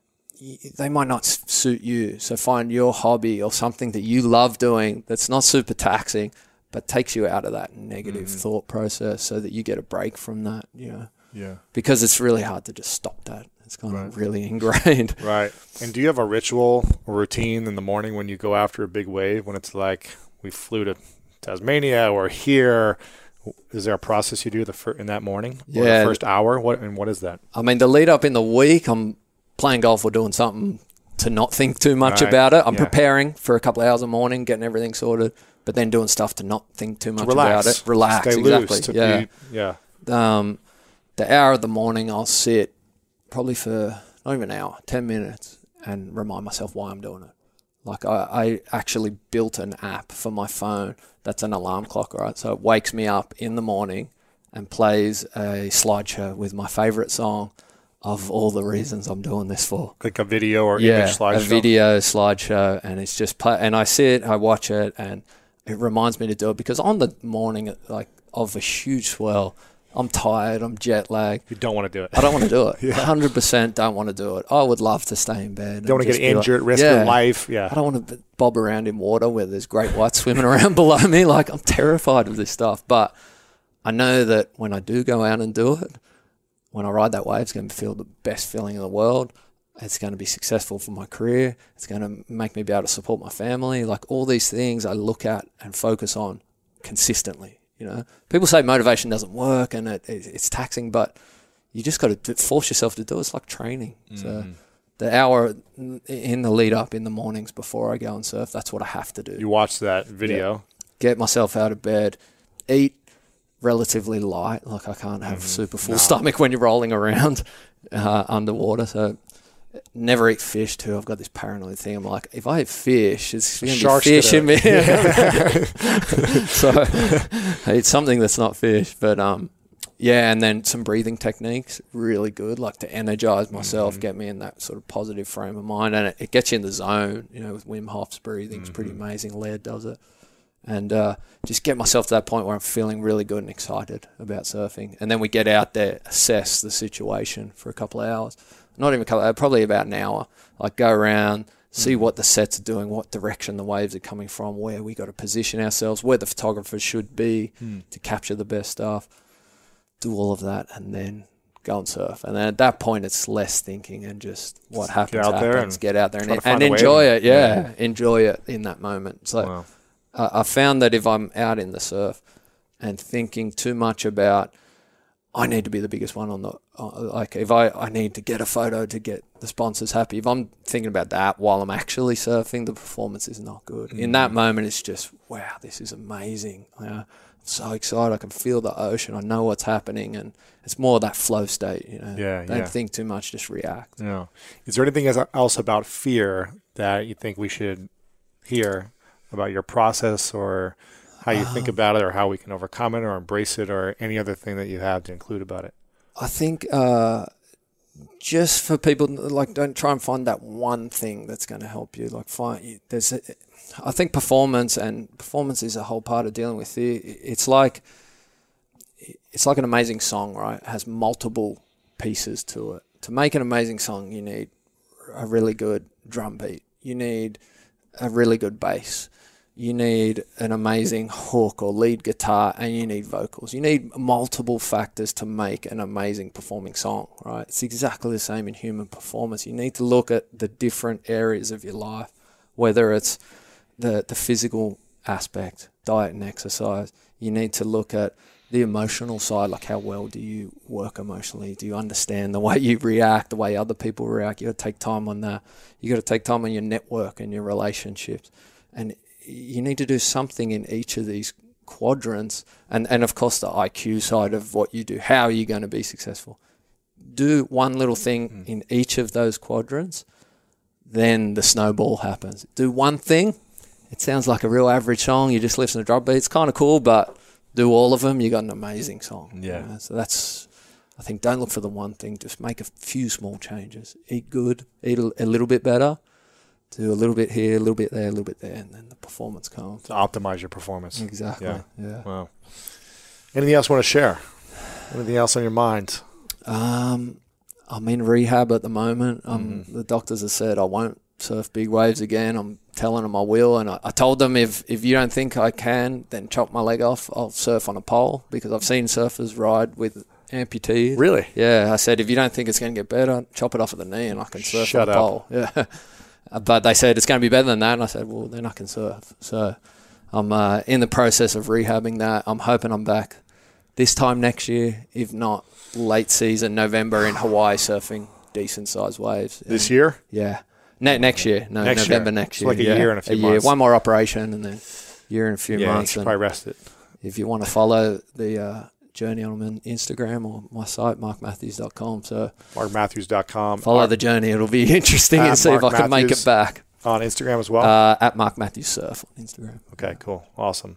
they might not suit you. So find your hobby or something that you love doing that's not super taxing, but takes you out of that negative mm-hmm. thought process so that you get a break from that, you know. Yeah. Because it's really hard to just stop that. It's kind right. of really ingrained. Right. And do you have a ritual or routine in the morning when you go after a big wave, when it's like we flew to Tasmania or here? Is there a process you do the fir- in that morning? Or yeah. the first hour? What and what is that? I mean, the lead up in the week, I'm playing golf or doing something to not think too much right. about it. I'm yeah. preparing for a couple of hours in the morning, getting everything sorted, but then doing stuff to not think too much relax. about it. Relax, Stay exactly. Loose to yeah. Be, yeah. Um, the hour of the morning, I'll sit probably for not even an hour, ten minutes, and remind myself why I'm doing it. Like I, I actually built an app for my phone that's an alarm clock, right? So it wakes me up in the morning and plays a slideshow with my favorite song of all the reasons I'm doing this for. Like a video or yeah, image slideshow? a video slideshow, and it's just play, and I sit, I watch it, and it reminds me to do it because on the morning like of a huge swell, I'm tired, I'm jet lagged. You don't want to do it. I don't want to do it. yeah. one hundred percent don't want to do it. I would love to stay in bed. Don't want to get injured, like, risk yeah, your life. Yeah. I don't want to bob around in water where there's great whites swimming around below me. Like, I'm terrified of this stuff. But I know that when I do go out and do it, when I ride that wave, it's going to feel the best feeling in the world. It's going to be successful for my career. It's going to make me be able to support my family. Like, all these things I look at and focus on consistently. You know, people say motivation doesn't work and it, it, it's taxing, but you just got to force yourself to do it. It's like training. Mm-hmm. So the hour in the lead up in the mornings before I go and surf, that's what I have to do. You watch that video. Yeah. Get myself out of bed, eat relatively light. Like I can't have mm-hmm. super full no. stomach when you're rolling around uh, underwater. So never eat fish too. I've got this paranoid thing. I'm like, if I eat fish, it's going to be fish in me. Yeah. So I eat something that's not fish. But um, yeah, and then some breathing techniques, really good, like to energize myself, mm-hmm. get me in that sort of positive frame of mind. And it, it gets you in the zone, you know, with Wim Hof's breathing. It's mm-hmm. pretty amazing. Laird does it. And uh, just get myself to that point where I'm feeling really good and excited about surfing. And then we get out there, assess the situation for a couple of hours. Not even a couple, probably about an hour. Like go around, see what the sets are doing, what direction the waves are coming from, where we got to position ourselves, where the photographers should be mm. to capture the best stuff. Do all of that and then go and surf. And then at that point, it's less thinking and just what happens. Get out happens. there and get out there and, and enjoy it. Yeah, yeah, enjoy it in that moment. So wow. uh, I found that if I'm out in the surf and thinking too much about I need to be the biggest one on the, uh, like if I, I need to get a photo to get the sponsors happy, if I'm thinking about that while I'm actually surfing, the performance is not good. Mm-hmm. In that moment, it's just, wow, this is amazing. You know, I'm so excited. I can feel the ocean. I know what's happening. And it's more that flow state, you know. Yeah, Don't yeah. think too much, just react. Yeah. Is there anything else about fear that you think we should hear about your process or how you think about it or how we can overcome it or embrace it or any other thing that you have to include about it? I think uh, just for people, like, don't try and find that one thing that's going to help you. Like, find there's, a, I think performance and performance is a whole part of dealing with it. It's like, it's like an amazing song, right? It has multiple pieces to it. To make an amazing song, you need a really good drum beat. You need a really good bass. You need an amazing hook or lead guitar, and you need vocals. You need multiple factors to make an amazing performing song, right? It's exactly the same in human performance. You need to look at the different areas of your life, whether it's the, the physical aspect, diet and exercise. You need to look at the emotional side, like how well do you work emotionally? Do you understand the way you react, the way other people react? You got to take time on that. You got to take time on your network and your relationships. And you need to do something in each of these quadrants. And, and of course, the I Q side of what you do. How are you going to be successful? Do one little thing mm. in each of those quadrants, then the snowball happens. Do one thing. It sounds like a real average song. You just listen to drum beat. It's kind of cool, but do all of them, you got an amazing song. Yeah. You know? So that's, I think, don't look for the one thing. Just make a few small changes. Eat good. Eat a, a little bit better. Do a little bit here, a little bit there, a little bit there, and then the performance comes. To optimize your performance. Exactly. Yeah. yeah. Wow. Anything else you want to share? Anything else on your mind? Um, I'm in rehab at the moment. Um, mm-hmm. The doctors have said I won't surf big waves again. I'm telling them I will, and I, I told them if, if you don't think I can, then chop my leg off. I'll surf on a pole, because I've seen surfers ride with amputees. Really? Yeah. I said, if you don't think it's going to get better, chop it off at the knee and I can surf Shut on a up. pole. Yeah. But they said it's going to be better than that, and I said, well, then I can surf. So I'm uh, in the process of rehabbing that. I'm hoping I'm back this time next year, if not late season, November in Hawaii, surfing decent-sized waves. This and, year? Yeah. Ne- next year. No, next November year. next It's year. like a yeah. year and a few a year. months. One more operation, and then a year and a few yeah, months. you should and probably rest it. If you want to follow the uh, journey on Instagram or my site, mark matthews dot com. So mark matthews dot com. Follow Mark, the journey. It'll be interesting At and see Mark if I can make Matthews. it back. On Instagram as well? Uh, at Mark Matthews Surf on Instagram. Okay, cool. Awesome.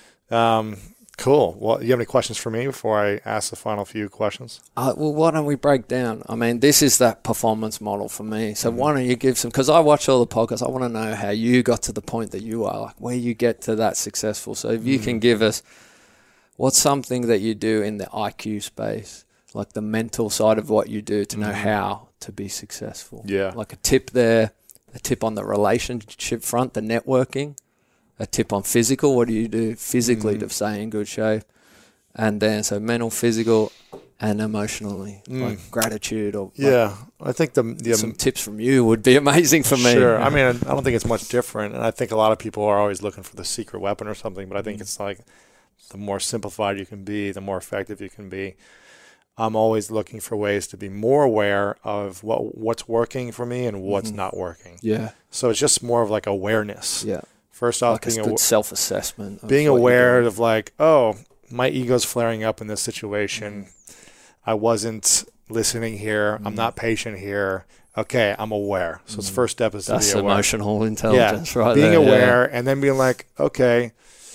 Um, cool. Well, you have any questions for me before I ask the final few questions? Uh, well, why don't we break down? I mean, this is that performance model for me. So mm-hmm. why don't you give some, because I watch all the podcasts. I want to know how you got to the point that you are, like where you get to that successful. So if you mm-hmm. can give us what's something that you do in the I Q space, like the mental side of what you do to know mm-hmm. how to be successful. Yeah. Like a tip there. A tip on the relationship front, the networking. A tip on physical. What do you do physically mm. to stay in good shape? And then, so mental, physical, and emotionally, mm. like gratitude or yeah. Like I think the, the some um, tips from you would be amazing for me. Sure. I mean, I don't think it's much different, and I think a lot of people are always looking for the secret weapon or something. But I think mm. it's like the more simplified you can be, the more effective you can be. I'm always looking for ways to be more aware of what what's working for me and what's mm-hmm. not working. Yeah. So it's just more of like awareness. Yeah. First off, like being a aw- good self-assessment. Of being aware of like, oh, my ego's flaring up in this situation. Mm-hmm. I wasn't listening here. Mm-hmm. I'm not patient here. Okay, I'm aware. So mm-hmm. the first step is That's to be aware. That's emotional intelligence, yeah. right being there. Being aware yeah. and then being like, okay,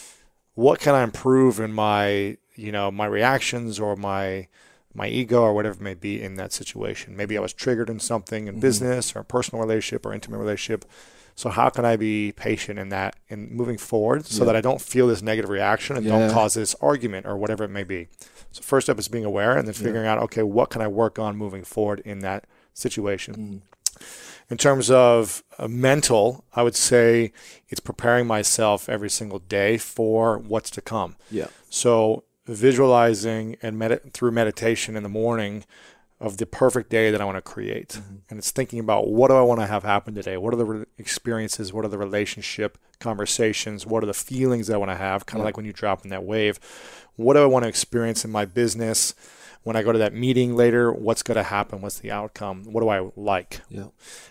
what can I improve in my, you know, my reactions or my my ego or whatever it may be in that situation. Maybe I was triggered in something in mm-hmm. business or a personal relationship or intimate relationship. So how can I be patient in that and moving forward so yeah. that I don't feel this negative reaction and yeah. don't cause this argument or whatever it may be. So first step is being aware and then figuring yeah. out, okay, what can I work on moving forward in that situation? Mm. In terms of uh, mental, I would say it's preparing myself every single day for what's to come. Yeah. So visualizing and med- through meditation in the morning of the perfect day that I want to create. Mm-hmm. And it's thinking about what do I want to have happen today? What are the re- experiences? What are the relationship conversations? What are the feelings that I want to have? Kind of yeah. like when you drop in that wave. What do I want to experience in my business? When I go to that meeting later, what's going to happen? What's the outcome? What do I like? Yeah.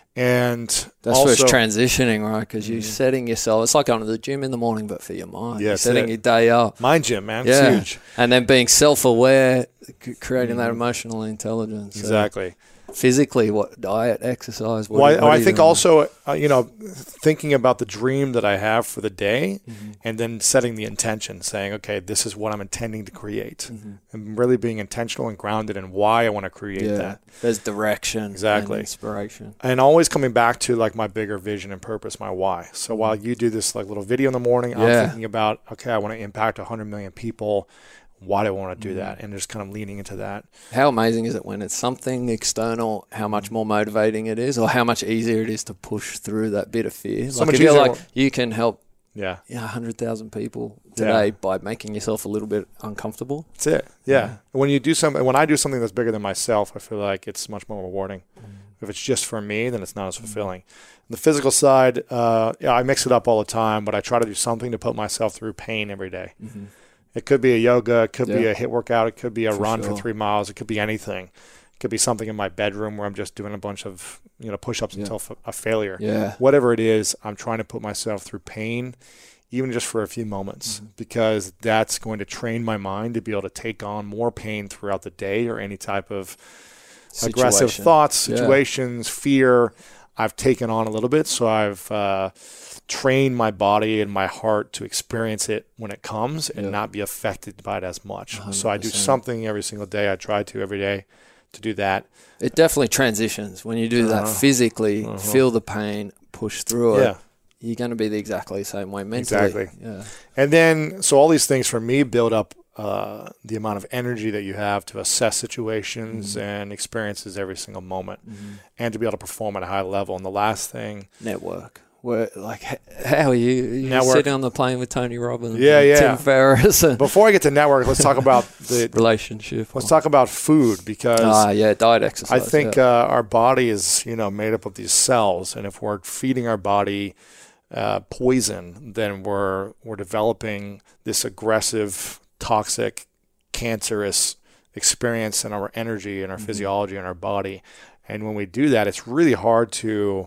And that's also, where it's transitioning, right? Because you're setting yourself. It's like going to the gym in the morning, but for your mind. Yeah, you're setting it. your day up. Mind gym, man. Yeah. It's huge. And then being self-aware, c- creating mm. that emotional intelligence. Exactly. So physically, what diet, exercise? What well, do, what I, I you think doing? also, uh, you know, thinking about the dream that I have for the day, mm-hmm. and then setting the intention, saying, okay, this is what I'm intending to create, mm-hmm. and really being intentional and grounded in why I want to create yeah. that. There's direction, exactly, and inspiration, and always coming back to like my bigger vision and purpose, my why. So while you do this like little video in the morning, yeah. I'm thinking about, okay, I want to impact one hundred million people. Why do I want to do that? And just kind of leaning into that. How amazing is it when it's something external, how much more motivating it is, or how much easier it is to push through that bit of fear? So like if you're like, you can help yeah. yeah, one hundred thousand people today yeah. by making yourself a little bit uncomfortable. That's it. Yeah. yeah. When you do something, when I do something that's bigger than myself, I feel like it's much more rewarding. Mm. If it's just for me, then it's not as fulfilling. Mm. The physical side, uh, yeah, I mix it up all the time, but I try to do something to put myself through pain every day. Mm-hmm. It could be a yoga, it could yeah. be a HIIT workout, it could be a for run sure. for three miles, it could be anything. It could be something in my bedroom where I'm just doing a bunch of, you know, push-ups yeah. until f- a failure. Yeah. Whatever it is, I'm trying to put myself through pain, even just for a few moments, mm-hmm. because that's going to train my mind to be able to take on more pain throughout the day or any type of Situation. aggressive thoughts, situations, yeah. fear. I've taken on a little bit, so I've uh, trained my body and my heart to experience it when it comes and yeah. not be affected by it as much. one hundred percent. So I do something every single day. I try to every day to do that. It definitely transitions. When you do that uh, physically, uh-huh. feel the pain, push through it, yeah. you're going to be the exactly same way mentally. Exactly. Yeah. And then, so all these things for me build up Uh, the amount of energy that you have to assess situations mm-hmm. and experiences every single moment, mm-hmm. and to be able to perform at a high level. And the last thing, network. Where like how are you? You're network. Sitting on the plane with Tony Robbins, yeah, and yeah, Tim Ferriss. Before I get to network, let's talk about the relationship. Let's talk about food because ah, yeah, diet, exercise. I think yeah. uh, our body is you know made up of these cells, and if we're feeding our body uh, poison, then we're we're developing this aggressive, toxic, cancerous experience in our energy and our mm-hmm. physiology and our body. And when we do that, it's really hard to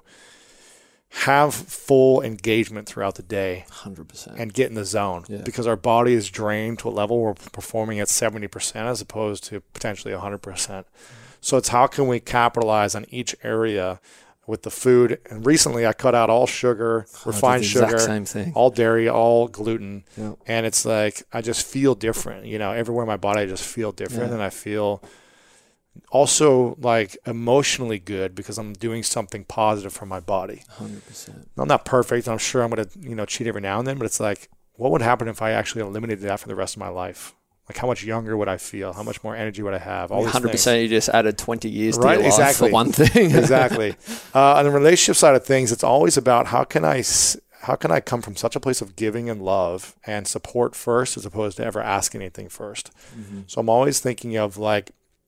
have full engagement throughout the day one hundred percent and get in the zone yeah. because our body is drained to a level where we're performing at seventy percent as opposed to potentially one hundred percent. Mm-hmm. So it's how can we capitalize on each area with the food. And recently I cut out all sugar, oh, refined sugar, same thing. all dairy, all gluten. Yep. And it's like, I just feel different, you know, everywhere in my body, I just feel different. Yeah. And I feel also like emotionally good because I'm doing something positive for my body. one hundred percent. I'm not perfect. I'm sure I'm going to, you know, cheat every now and then, but it's like, what would happen if I actually eliminated that for the rest of my life? Like, how much younger would I feel? How much more energy would I have? All one hundred percent these things. You just added twenty years right? to your exactly. life for one thing. exactly. Uh, on the relationship side of things, it's always about how can I how can I come from such a place of giving and love and support first as opposed to ever asking anything first. Mm-hmm. So I'm always thinking of like,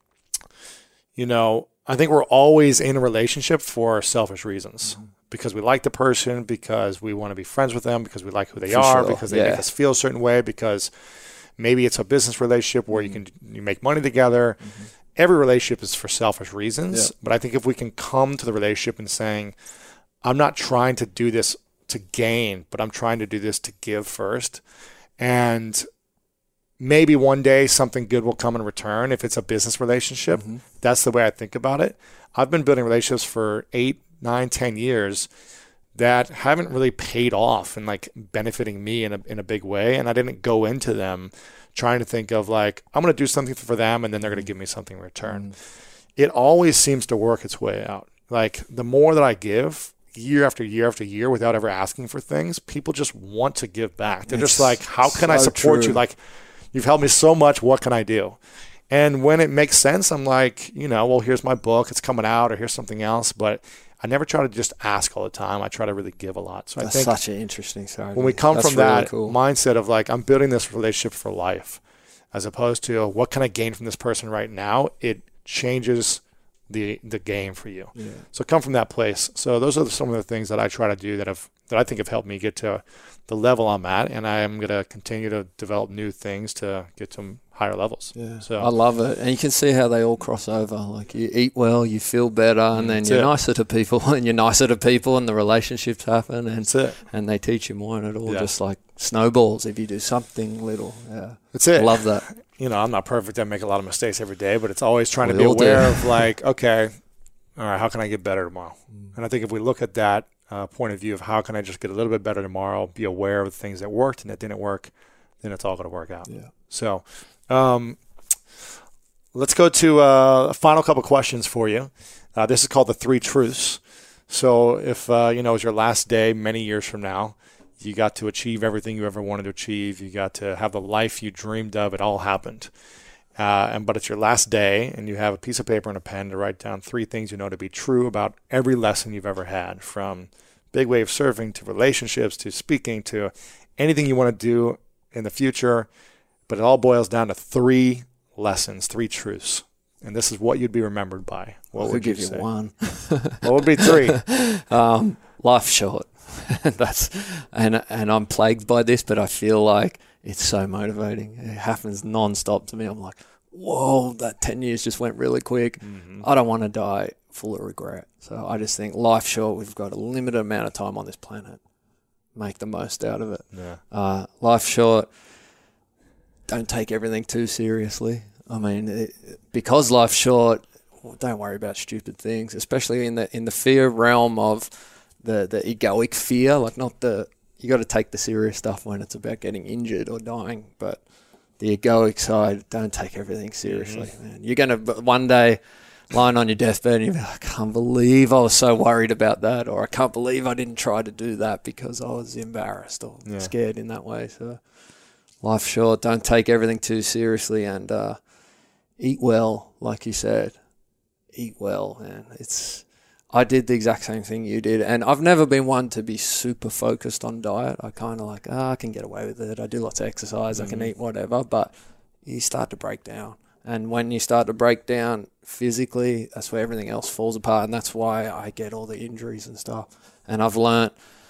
you know, I think we're always in a relationship for selfish reasons. Mm-hmm. Because we like the person, because we want to be friends with them, because we like who they for are, sure. because they yeah. make us feel a certain way, because maybe it's a business relationship where mm-hmm. you can you make money together. Mm-hmm. Every relationship is for selfish reasons. Yeah. But I think if we can come to the relationship and saying, I'm not trying to do this to gain, but I'm trying to do this to give first. And maybe one day something good will come in return if it's a business relationship. Mm-hmm. That's the way I think about it. I've been building relationships for eight, nine, ten years that haven't really paid off and like benefiting me in a in a big way. And I didn't go into them trying to think of like, I'm going to do something for them and then they're going to give me something in return. Mm. It always seems to work its way out. Like the more that I give year after year after year without ever asking for things, people just want to give back. They're it's just like, how can so I support true. you? Like, you've helped me so much. What can I do? And when it makes sense, I'm like, you know, well, here's my book. It's coming out, or here's something else. But I never try to just ask all the time. I try to really give a lot. So That's I think such an interesting side. When we come That's from really that cool. mindset of like, I'm building this relationship for life, as opposed to what can I gain from this person right now, it changes the the game for you. Yeah. So come from that place. So those are some of the things that I try to do that have that that I think have helped me get to the level I'm at, and I am going to continue to develop new things to get to higher levels. Yeah, so I love it. And you can see how they all cross over. Like you eat well, you feel better, and then That's you're it. nicer to people, and you're nicer to people, and the relationships happen, and That's it. and they teach you more, and it all Yeah. just like snowballs if you do something little. Yeah, That's it. I love that. You know, I'm not perfect. I make a lot of mistakes every day, but it's always trying We to be all do. aware of like, okay, all right, how can I get better tomorrow? Mm. And I think if we look at that uh, point of view of how can I just get a little bit better tomorrow, be aware of the things that worked and that didn't work, then it's all going to work out. Yeah. So um, let's go to uh, a final couple questions for you. Uh, this is called the three truths. So if, uh, you know, it was your last day many years from now, you got to achieve everything you ever wanted to achieve. You got to have the life you dreamed of. It all happened. Uh, and but it's your last day, and you have a piece of paper and a pen to write down three things you know to be true about every lesson you've ever had, from big wave surfing to relationships to speaking to anything you want to do in the future. But it all boils down to three lessons, three truths. And this is what you'd be remembered by. What I would could give you say? you one. What would be three? um, life's short. That's and and I'm plagued by this, but I feel like it's so motivating. It happens nonstop to me. I'm like, whoa, that ten years just went really quick. Mm-hmm. I don't want to die full of regret. So I just think life's short. We've got a limited amount of time on this planet. Make the most out of it. Yeah. Uh, life's short. Don't take everything too seriously. I mean, it, because life's short, well, don't worry about stupid things, especially in the in the fear realm of the, the egoic fear. Like, not the, you got to take the serious stuff when it's about getting injured or dying, but the egoic side, don't take everything seriously, mm-hmm. man. You're going to one day lying on your deathbed and you'll be like, I can't believe I was so worried about that, or I can't believe I didn't try to do that because I was embarrassed or yeah. scared in that way. So life's short, don't take everything too seriously, and uh, eat well, like you said. Eat well, man. It's I did the exact same thing you did, and I've never been one to be super focused on diet. I kind of like, oh, I can get away with it. I do lots of exercise. Mm-hmm. I can eat whatever, but you start to break down. And when you start to break down physically, that's where everything else falls apart, and that's why I get all the injuries and stuff. And I've learnt,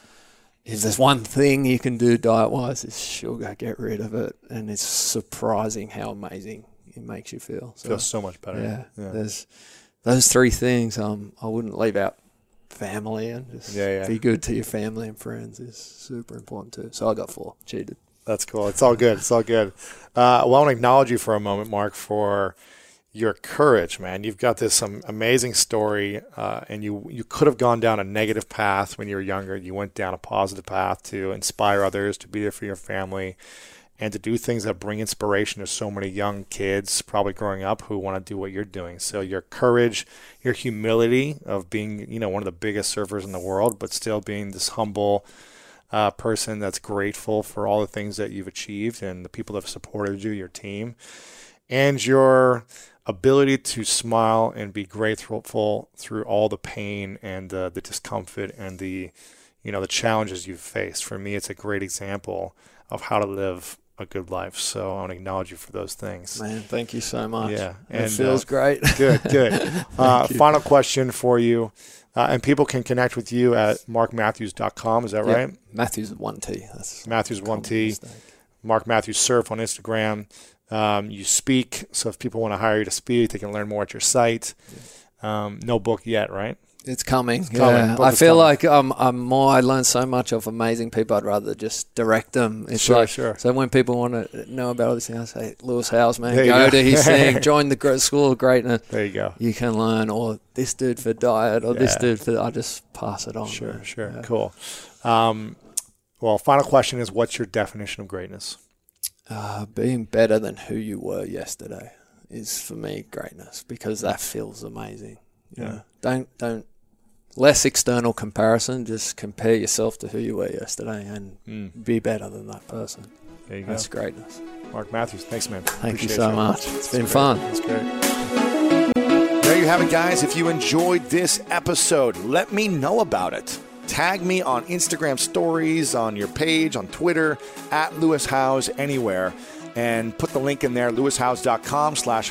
if there's one thing you can do diet-wise, is sugar, get rid of it. And it's surprising how amazing it makes you feel. So, feels so much better. Yeah, yeah. There's those three things. Um, I wouldn't leave out family, and just yeah, yeah. be good to your family and friends is super important too. So I got four. Cheated. That's cool. It's all good. It's all good. Uh, well, I want to acknowledge you for a moment, Mark, for your courage, man. You've got this um, amazing story, uh, and you you could have gone down a negative path when you were younger. You went down a positive path to inspire others, to be there for your family, and to do things that bring inspiration to so many young kids probably growing up who want to do what you're doing. So your courage, your humility of being, you know, one of the biggest surfers in the world, but still being this humble uh, person that's grateful for all the things that you've achieved and the people that have supported you, your team, and your ability to smile and be grateful through all the pain and uh, the discomfort and the, you know, the challenges you've faced. For me, it's a great example of how to live a good life. So I want to acknowledge you for those things. Man, thank you so much. Yeah. And it feels uh, great. Good, good. uh, final question for you. Uh, and people can connect with you at mark matthews dot com. Is that yep. right? Matthews with one T. That's Matthews with one T. Mark Matthews Surf on Instagram. Um, you speak. So if people want to hire you to speak, they can learn more at your site. Yeah. Um, no book yet, right? It's coming. It's coming. Yeah. Book I is feel coming. like um, I'm more. I learn so much of amazing people. I'd rather just direct them. It's Sure, like, sure. So when people want to know about all these things, I say, Lewis Howes, man, There you go go. to his thing, join the gr- School of Greatness. There you go. You can learn, or this dude for diet, or this Yeah. dude for. I just pass it on. Sure, man. sure. Yeah. Cool. Um, well, final question is, what's your definition of greatness? Uh, being better than who you were yesterday is for me greatness, because that feels amazing. You Yeah. know? Don't don't less external comparison. Just compare yourself to who you were yesterday and Mm. be better than that person. There you That's go. greatness. Mark Matthews, thanks, man. Thank Appreciate you so you. much. It's been great. fun. It's great. There you have it, guys. If you enjoyed this episode, let me know about it. Tag me on Instagram stories, on your page, on Twitter, at Lewis Howes, anywhere. And put the link in there, lewishowes.com slash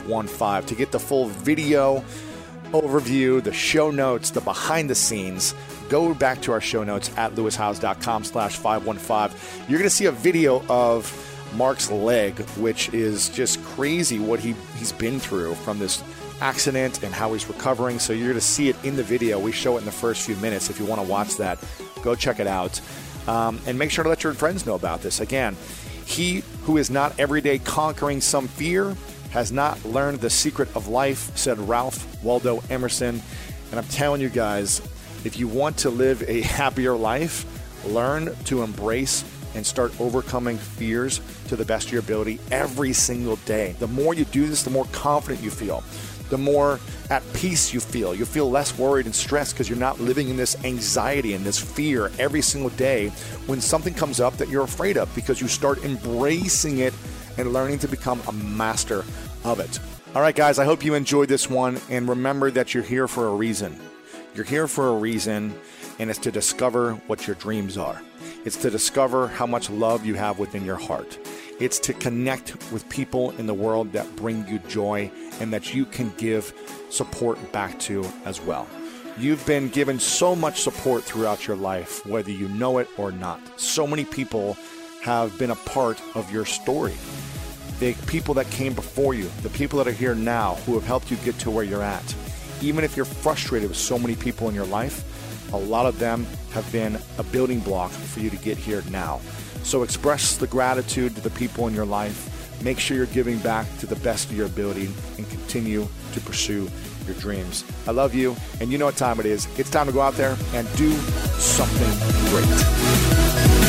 515 to get the full video overview, the show notes, the behind the scenes. go back to our show notes at lewishowes.com slash 515. You're going to see a video of Mark's leg, which is just crazy what he, he's been through from this accident and how he's recovering. So you're going to see it in the video. We show it in the first few minutes. If you want to watch that, go check it out. Um, and make sure to let your friends know about this. Again, he who is not every day conquering some fear has not learned the secret of life, said Ralph Waldo Emerson. And I'm telling you guys, if you want to live a happier life, learn to embrace and start overcoming fears to the best of your ability every single day. The more you do this, the more confident you feel. The more at peace you feel. You feel less worried and stressed because you're not living in this anxiety and this fear every single day when something comes up that you're afraid of, because you start embracing it and learning to become a master of it. All right, guys, I hope you enjoyed this one. And remember that you're here for a reason. You're here for a reason, and it's to discover what your dreams are. It's to discover how much love you have within your heart. It's to connect with people in the world that bring you joy and that you can give support back to as well. You've been given so much support throughout your life, whether you know it or not. So many people have been a part of your story. The people that came before you, the people that are here now who have helped you get to where you're at. Even if you're frustrated with so many people in your life, a lot of them have been a building block for you to get here now. So express the gratitude to the people in your life. Make sure you're giving back to the best of your ability and continue to pursue your dreams. I love you, and you know what time it is. It's time to go out there and do something great.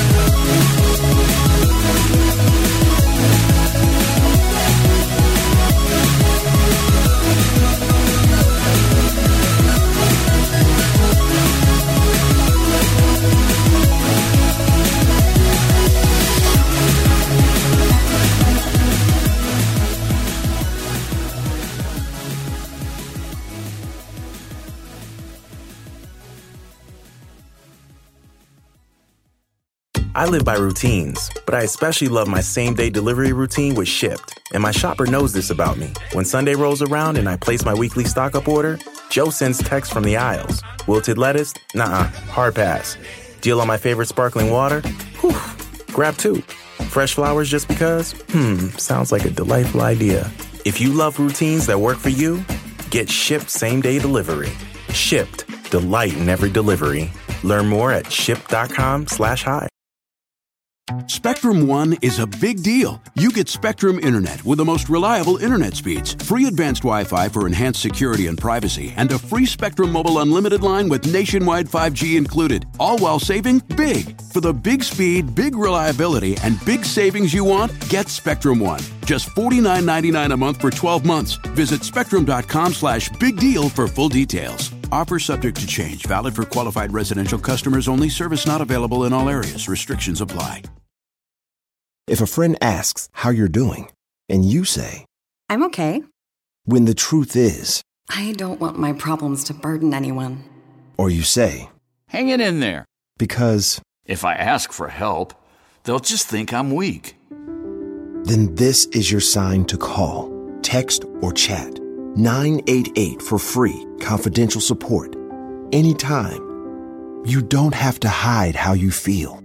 I live by routines, but I especially love my same-day delivery routine with Shipt. And my shopper knows this about me. When Sunday rolls around and I place my weekly stock-up order, Joe sends texts from the aisles. Wilted lettuce? Nuh-uh. Hard pass. Deal on my favorite sparkling water? Whew. Grab two. Fresh flowers just because? Hmm, sounds like a delightful idea. If you love routines that work for you, get Shipt same-day delivery. Shipt. Delight in every delivery. Learn more at shipt.com slash hi. Spectrum One is a big deal. You get Spectrum Internet with the most reliable internet speeds, free advanced Wi-Fi for enhanced security and privacy, and a free Spectrum Mobile Unlimited line with nationwide five G included, all while saving big. For the big speed, big reliability, and big savings you want, get Spectrum One. Just forty-nine ninety-nine a month for twelve months. Visit spectrum.com slash big deal for full details. Offer subject to change. Valid for qualified residential customers only. Service not available in all areas. Restrictions apply. If a friend asks how you're doing, and you say, I'm okay. When the truth is, I don't want my problems to burden anyone. Or you say, hang it in there. Because if I ask for help, they'll just think I'm weak. Then this is your sign to call, text, or chat nine eight eight for free, confidential support. Anytime. You don't have to hide how you feel.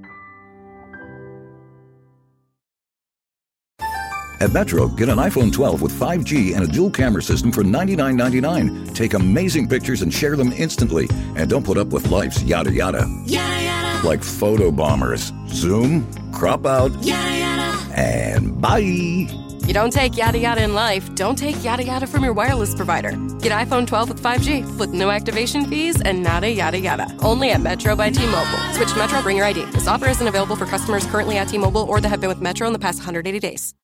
At Metro, get an iPhone twelve with five G and a dual camera system for ninety-nine ninety-nine. Take amazing pictures and share them instantly. And don't put up with life's yada yada. Yada yada. Like photo bombers. Zoom, crop out, yada yada. And bye. You don't take yada yada in life, don't take yada yada from your wireless provider. Get iPhone twelve with five G with no activation fees and nada yada yada. Only at Metro by T-Mobile. Switch to Metro, bring your I D. This offer isn't available for customers currently at T-Mobile or that have been with Metro in the past one hundred eighty days.